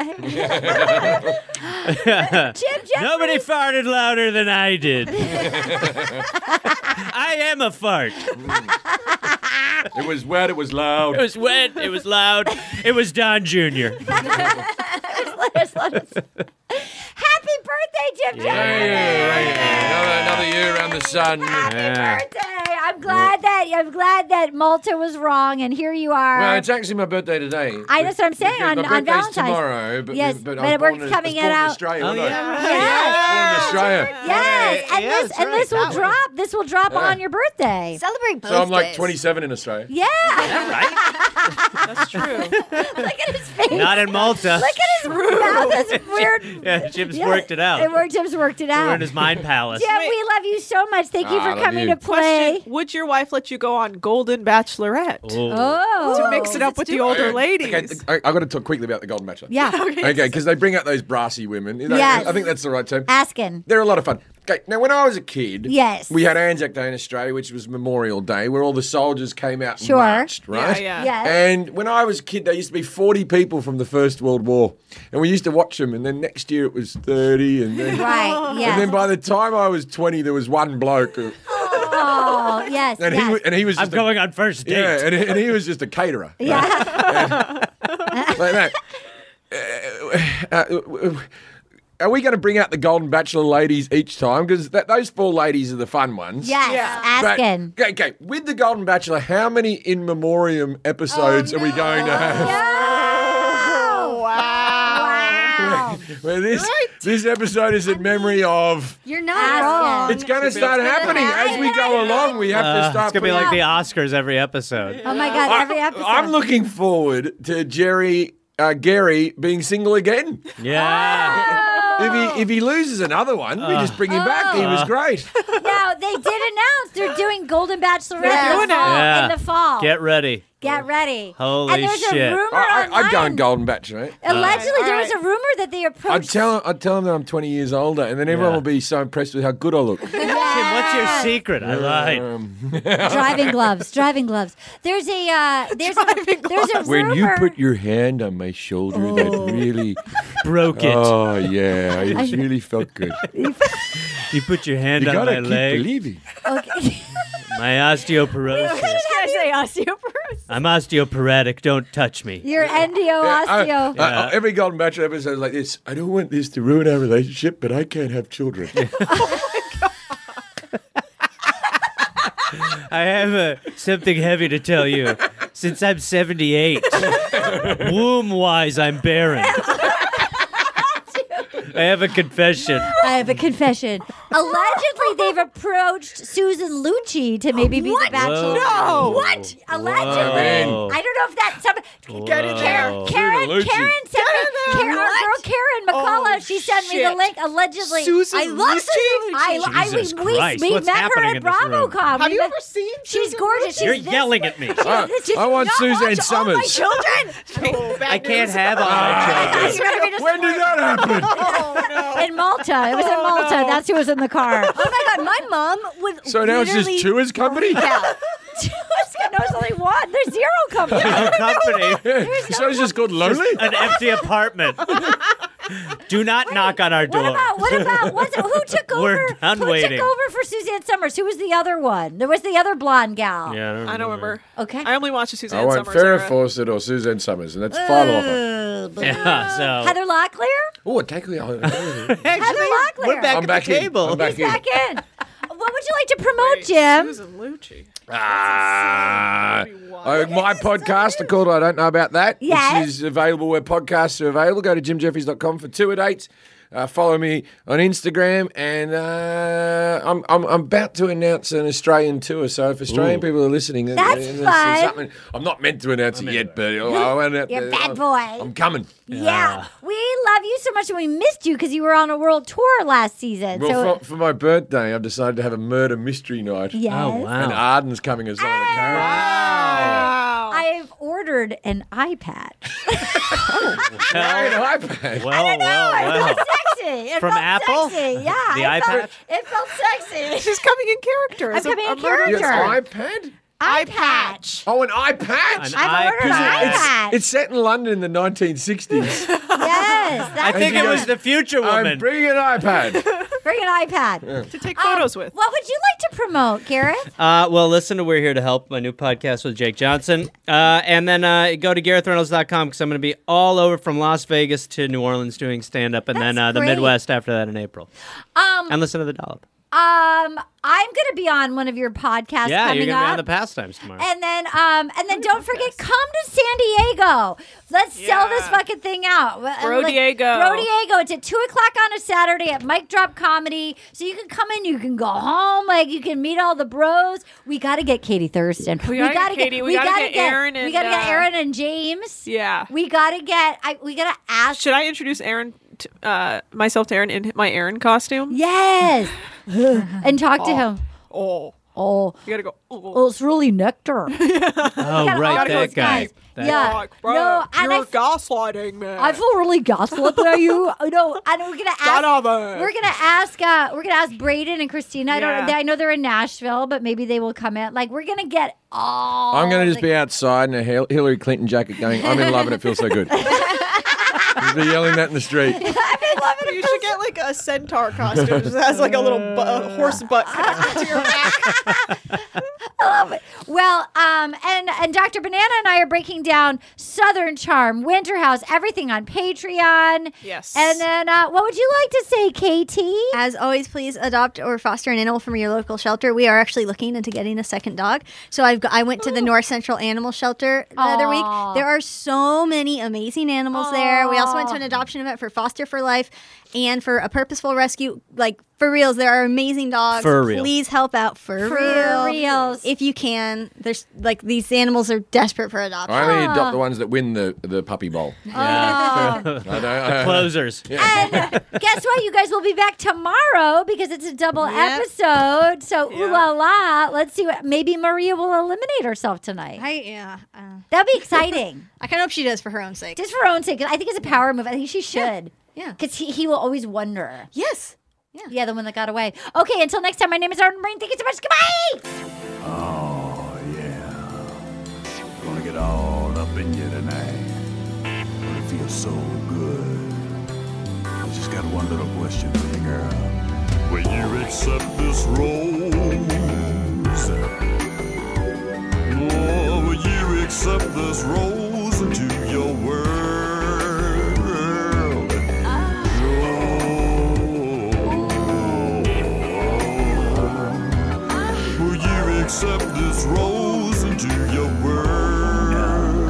Nobody farted louder than I did. I am a fart. It was wet, it was loud. It was wet, it was loud. It was Don Jr. Happy birthday, Jim Jones! Another year around the sun. Happy birthday! I'm glad that Malta was wrong, and here you are. Well, it's actually my birthday today. That's what I'm saying on Valentine's. Tomorrow, but yes, but we're coming it out. Australia, oh yeah, yes. Born in Australia. Yes, and this will drop. This will drop on your birthday. Celebrate birthdays. So I'm like 27 in Australia. Yeah, That's true. Look at his face. Not in Malta. Look at his mouth. That's weird. Yeah, Jim's worked it out. Jim's worked it out. We're in his mind palace. Jim, we love you so much. Thank you for coming to play. Question, would your wife let you go on Golden Bachelorette? Oh. To mix it up with the older ladies. Okay, I've got to talk quickly about the Golden Bachelor. Yeah. Okay, because they bring out those brassy women. Yes. I think that's the right term. Asking. They're a lot of fun. Okay, now when I was a kid, Yes. we had Anzac Day in Australia, which was Memorial Day, where all the soldiers came out and Sure. marched, right? Yeah. Yes. And when I was a kid, there used to be 40 people from the First World War, and we used to watch them. And then next year it was 30, and then Right, yes. and then by the time I was 20, there was one bloke, Oh, yes. and yes. he was I'm just going on first date. yeah, and he was just a caterer, Yeah. like that. Are we going to bring out the Golden Bachelor ladies each time? Because those 4 ladies are the fun ones. Yes. Yeah. But, Asking. okay, with the Golden Bachelor, how many in memoriam episodes are we going to have? Oh, wow. Well, this episode is in memory of. You're not wrong. It's going to start happening as we go along. We have to start. It's going to be like putting- the Oscars every episode. Oh my God, every episode. I'm looking forward to Gary being single again. Yeah. If he loses another one, we just bring him back. He was great. Now, they did announce they're doing Golden Bachelorette They're doing it. Yeah. in the fall. Get ready. Get ready. Holy and there's shit. a rumor I'd online. go on Golden Bachelor. Allegedly, there was a rumor that they I'd approached. tell him that I'm 20 years older, and then everyone Yeah. will be so impressed with how good I look. Tim, what's your secret? I lied. Driving gloves. Driving gloves. There's a rumor. When you put your hand on my shoulder, that really Broke it. Oh yeah, it really felt good. You put your hand You on gotta my keep leg. believing. Okay. My osteoporosis. I was gonna say osteoporosis. I'm osteoporotic. Don't touch me. You're osteo. Every Golden Bachelor episode is like this. I don't want this to ruin our relationship, but I can't have children. I have something heavy to tell you. Since I'm 78, womb-wise, I'm barren. I have a confession. I have a confession. Allegedly, they've approached Susan Lucci to maybe be the Bachelor. No. What? Allegedly. Whoa. I don't know if that's some. Get in there. Karen Lucci. sent me. Our girl Karen McCullough. She sent me the shit. link. Allegedly, Susan I love Lucci? Susan Lucci. Jesus Christ, We what's met her happening at in this room? BravoCon. Have you ever seen? She's Susan gorgeous. Lucci? You're She's yelling at me. I want Suzanne Summers. My children. I can't have all my children. When did that happen? Oh no. In Malta. It was in Malta. That's who was in the car. Oh my God, my mom would. So now it's just Tua's company? Yeah. No, it's only one. There's zero company. No company. So it's just called Lonely? An empty apartment. Do not knock on our door. What about who took over? We're done who waiting. took over for Suzanne Summers? Who was the other one? There was the other blonde gal. Yeah, I don't remember. Okay. I only watched the Suzanne I want Summers Farrah era. Fawcett or Suzanne Summers, and that's the final offer. Yeah, so Heather Locklear? Oh, take me on. Heather Locklear. we're back I'm at back the in. table. I'm back He's in. back in. What would you like to promote, Jim? Susan Lucci. My podcast, called I Don't Know About That, Yes. which is available where podcasts are available. Go to jimjeffries.com for tour dates. Follow me on Instagram, and I'm about to announce an Australian tour. So if Australian people are listening, That's there's fun. something. I'm not meant to announce it yet, but You're a bad boy. I'm coming. Yeah. We love you so much, and we missed you because you were on a world tour last season. Well, for my birthday, I've decided to have a murder mystery night. Yes. Oh, wow. And Arden's coming as one of the characters. Wow. I've ordered an eye patch. Hey, an iPad. Well. It felt sexy. It From felt Apple? Sexy. Yeah. The it eye felt- patch? It felt sexy. She's coming in character. I'm as a- coming in a murder- Yes, character. iPad? Eye patch. Oh, an iPad? An I've ordered an iPad. eye patch. It's set in London in the 1960s. Yes. I think it was the future I'm woman. bringing an iPad. Bring an iPad. to take photos with. What would you like to promote, Garrett? Well, listen to We're Here to Help, my new podcast with Jake Johnson. And then go to GarethReynolds.com because I'm going to be all over from Las Vegas to New Orleans doing stand-up, and then That's the great. Midwest after that in April. And listen to The Dollop. I'm going to be on one of your podcasts Yeah, coming you're going to be up. on the Pastimes tomorrow. And then don't forget, come to San Diego. Let's sell this fucking thing out. Bro Diego. Bro Diego. It's at 2:00 on a Saturday at Mic Drop Comedy. So you can come in, you can go home, like you can meet all the bros. We got to get Katie Thurston. We gotta get Katie. We gotta get Aaron We and, got to get Aaron and James. Yeah. We got to get. We got to ask. Should I introduce Aaron, myself to Aaron in my Aaron costume? Yes. And talk to him. Oh. Oh, you gotta go. Oh, it's really nectar. Oh, right, that guy. Yeah, Like, bro, no, and you're gaslighting me. I feel really gaslit by you. No, and we're gonna ask. We're gonna ask Braden and Christina. I know they're in Nashville, but maybe they will come in. Like, we're gonna get all. I'm gonna just be outside in a Hillary Clinton jacket, going, "I'm in love and it feels so good." Just be yelling that in the street. You should get like a centaur costume. Just has like a little horse butt connected to your back. I love it. Well, and Dr. Banana and I are breaking down Southern Charm, Winter House, everything on Patreon. Yes. And then what would you like to say, Katie? As always, please adopt or foster an animal from your local shelter. We are actually looking into getting a second dog. So I went to the North Central Animal Shelter the other week. There are so many amazing animals there. We also went to an adoption event for Foster for Life and for a purposeful rescue. Like, for reals, there are amazing dogs. For real. Please help out for reals. If you can. There's like, these animals are desperate for adoption. I only adopt the ones that win the puppy bowl. Yeah. The closers. And guess what? You guys will be back tomorrow because it's a double episode. So, ooh la la. Let's see what. Maybe Maria will eliminate herself tonight. That'd be exciting. I kind of hope she does for her own sake. Just for her own sake. I think it's a power move. I think she should. Yeah. Because he will always wonder. Yes. Yeah, the one that got away. Okay, until next time, my name is Arden Brain. Thank you so much. Goodbye! Oh, yeah. Gonna get all up in you tonight. Gonna feel so good. I just got one little question for you, girl. Will you accept this rose? Oh, will you accept this rose into your world? Accept this rose into your world.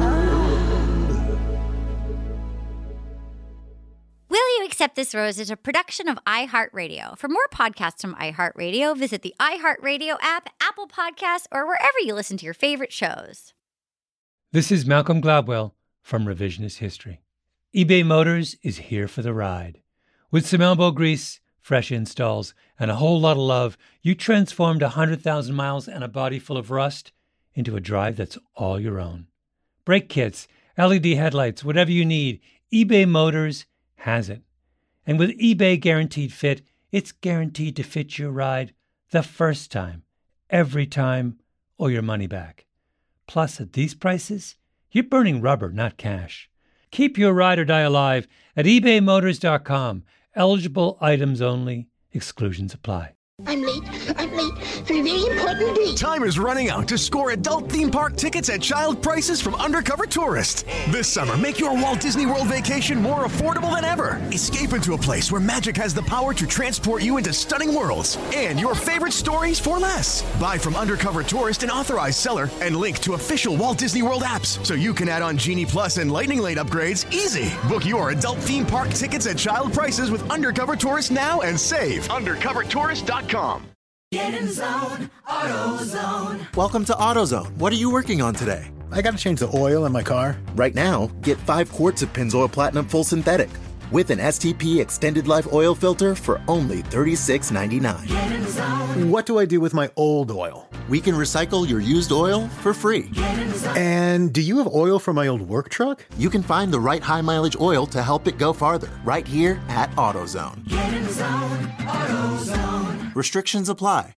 Will You Accept This Rose is a production of iHeartRadio. For more podcasts from iHeartRadio, visit the iHeartRadio app, Apple Podcasts, or wherever you listen to your favorite shows. This is Malcolm Gladwell from Revisionist History. eBay Motors is here for the ride. With some elbow grease, fresh installs, and a whole lot of love, you transformed 100,000 miles and a body full of rust into a drive that's all your own. Brake kits, LED headlights, whatever you need, eBay Motors has it. And with eBay Guaranteed Fit, it's guaranteed to fit your ride the first time, every time, or your money back. Plus, at these prices, you're burning rubber, not cash. Keep your ride or die alive at ebaymotors.com. Eligible items only. Exclusions apply. I'm late for a very important date. Time is running out to score adult theme park tickets at child prices from Undercover Tourist. This summer, make your Walt Disney World vacation more affordable than ever. Escape into a place where magic has the power to transport you into stunning worlds and your favorite stories for less. Buy from Undercover Tourist, an authorized seller, and link to official Walt Disney World apps so you can add on Genie Plus and Lightning Lane upgrades easy. Book your adult theme park tickets at child prices with Undercover Tourist now and save. UndercoverTourist.com. Get in zone, AutoZone. Welcome to AutoZone. What are you working on today? I got to change the oil in my car. Right now, get 5 quarts of Pennzoil Platinum Full Synthetic with an STP Extended Life Oil Filter for only $36.99. Get in zone. What do I do with my old oil? We can recycle your used oil for free. Get in zone. And do you have oil for my old work truck? You can find the right high mileage oil to help it go farther right here at AutoZone. Get in zone, AutoZone. Restrictions apply.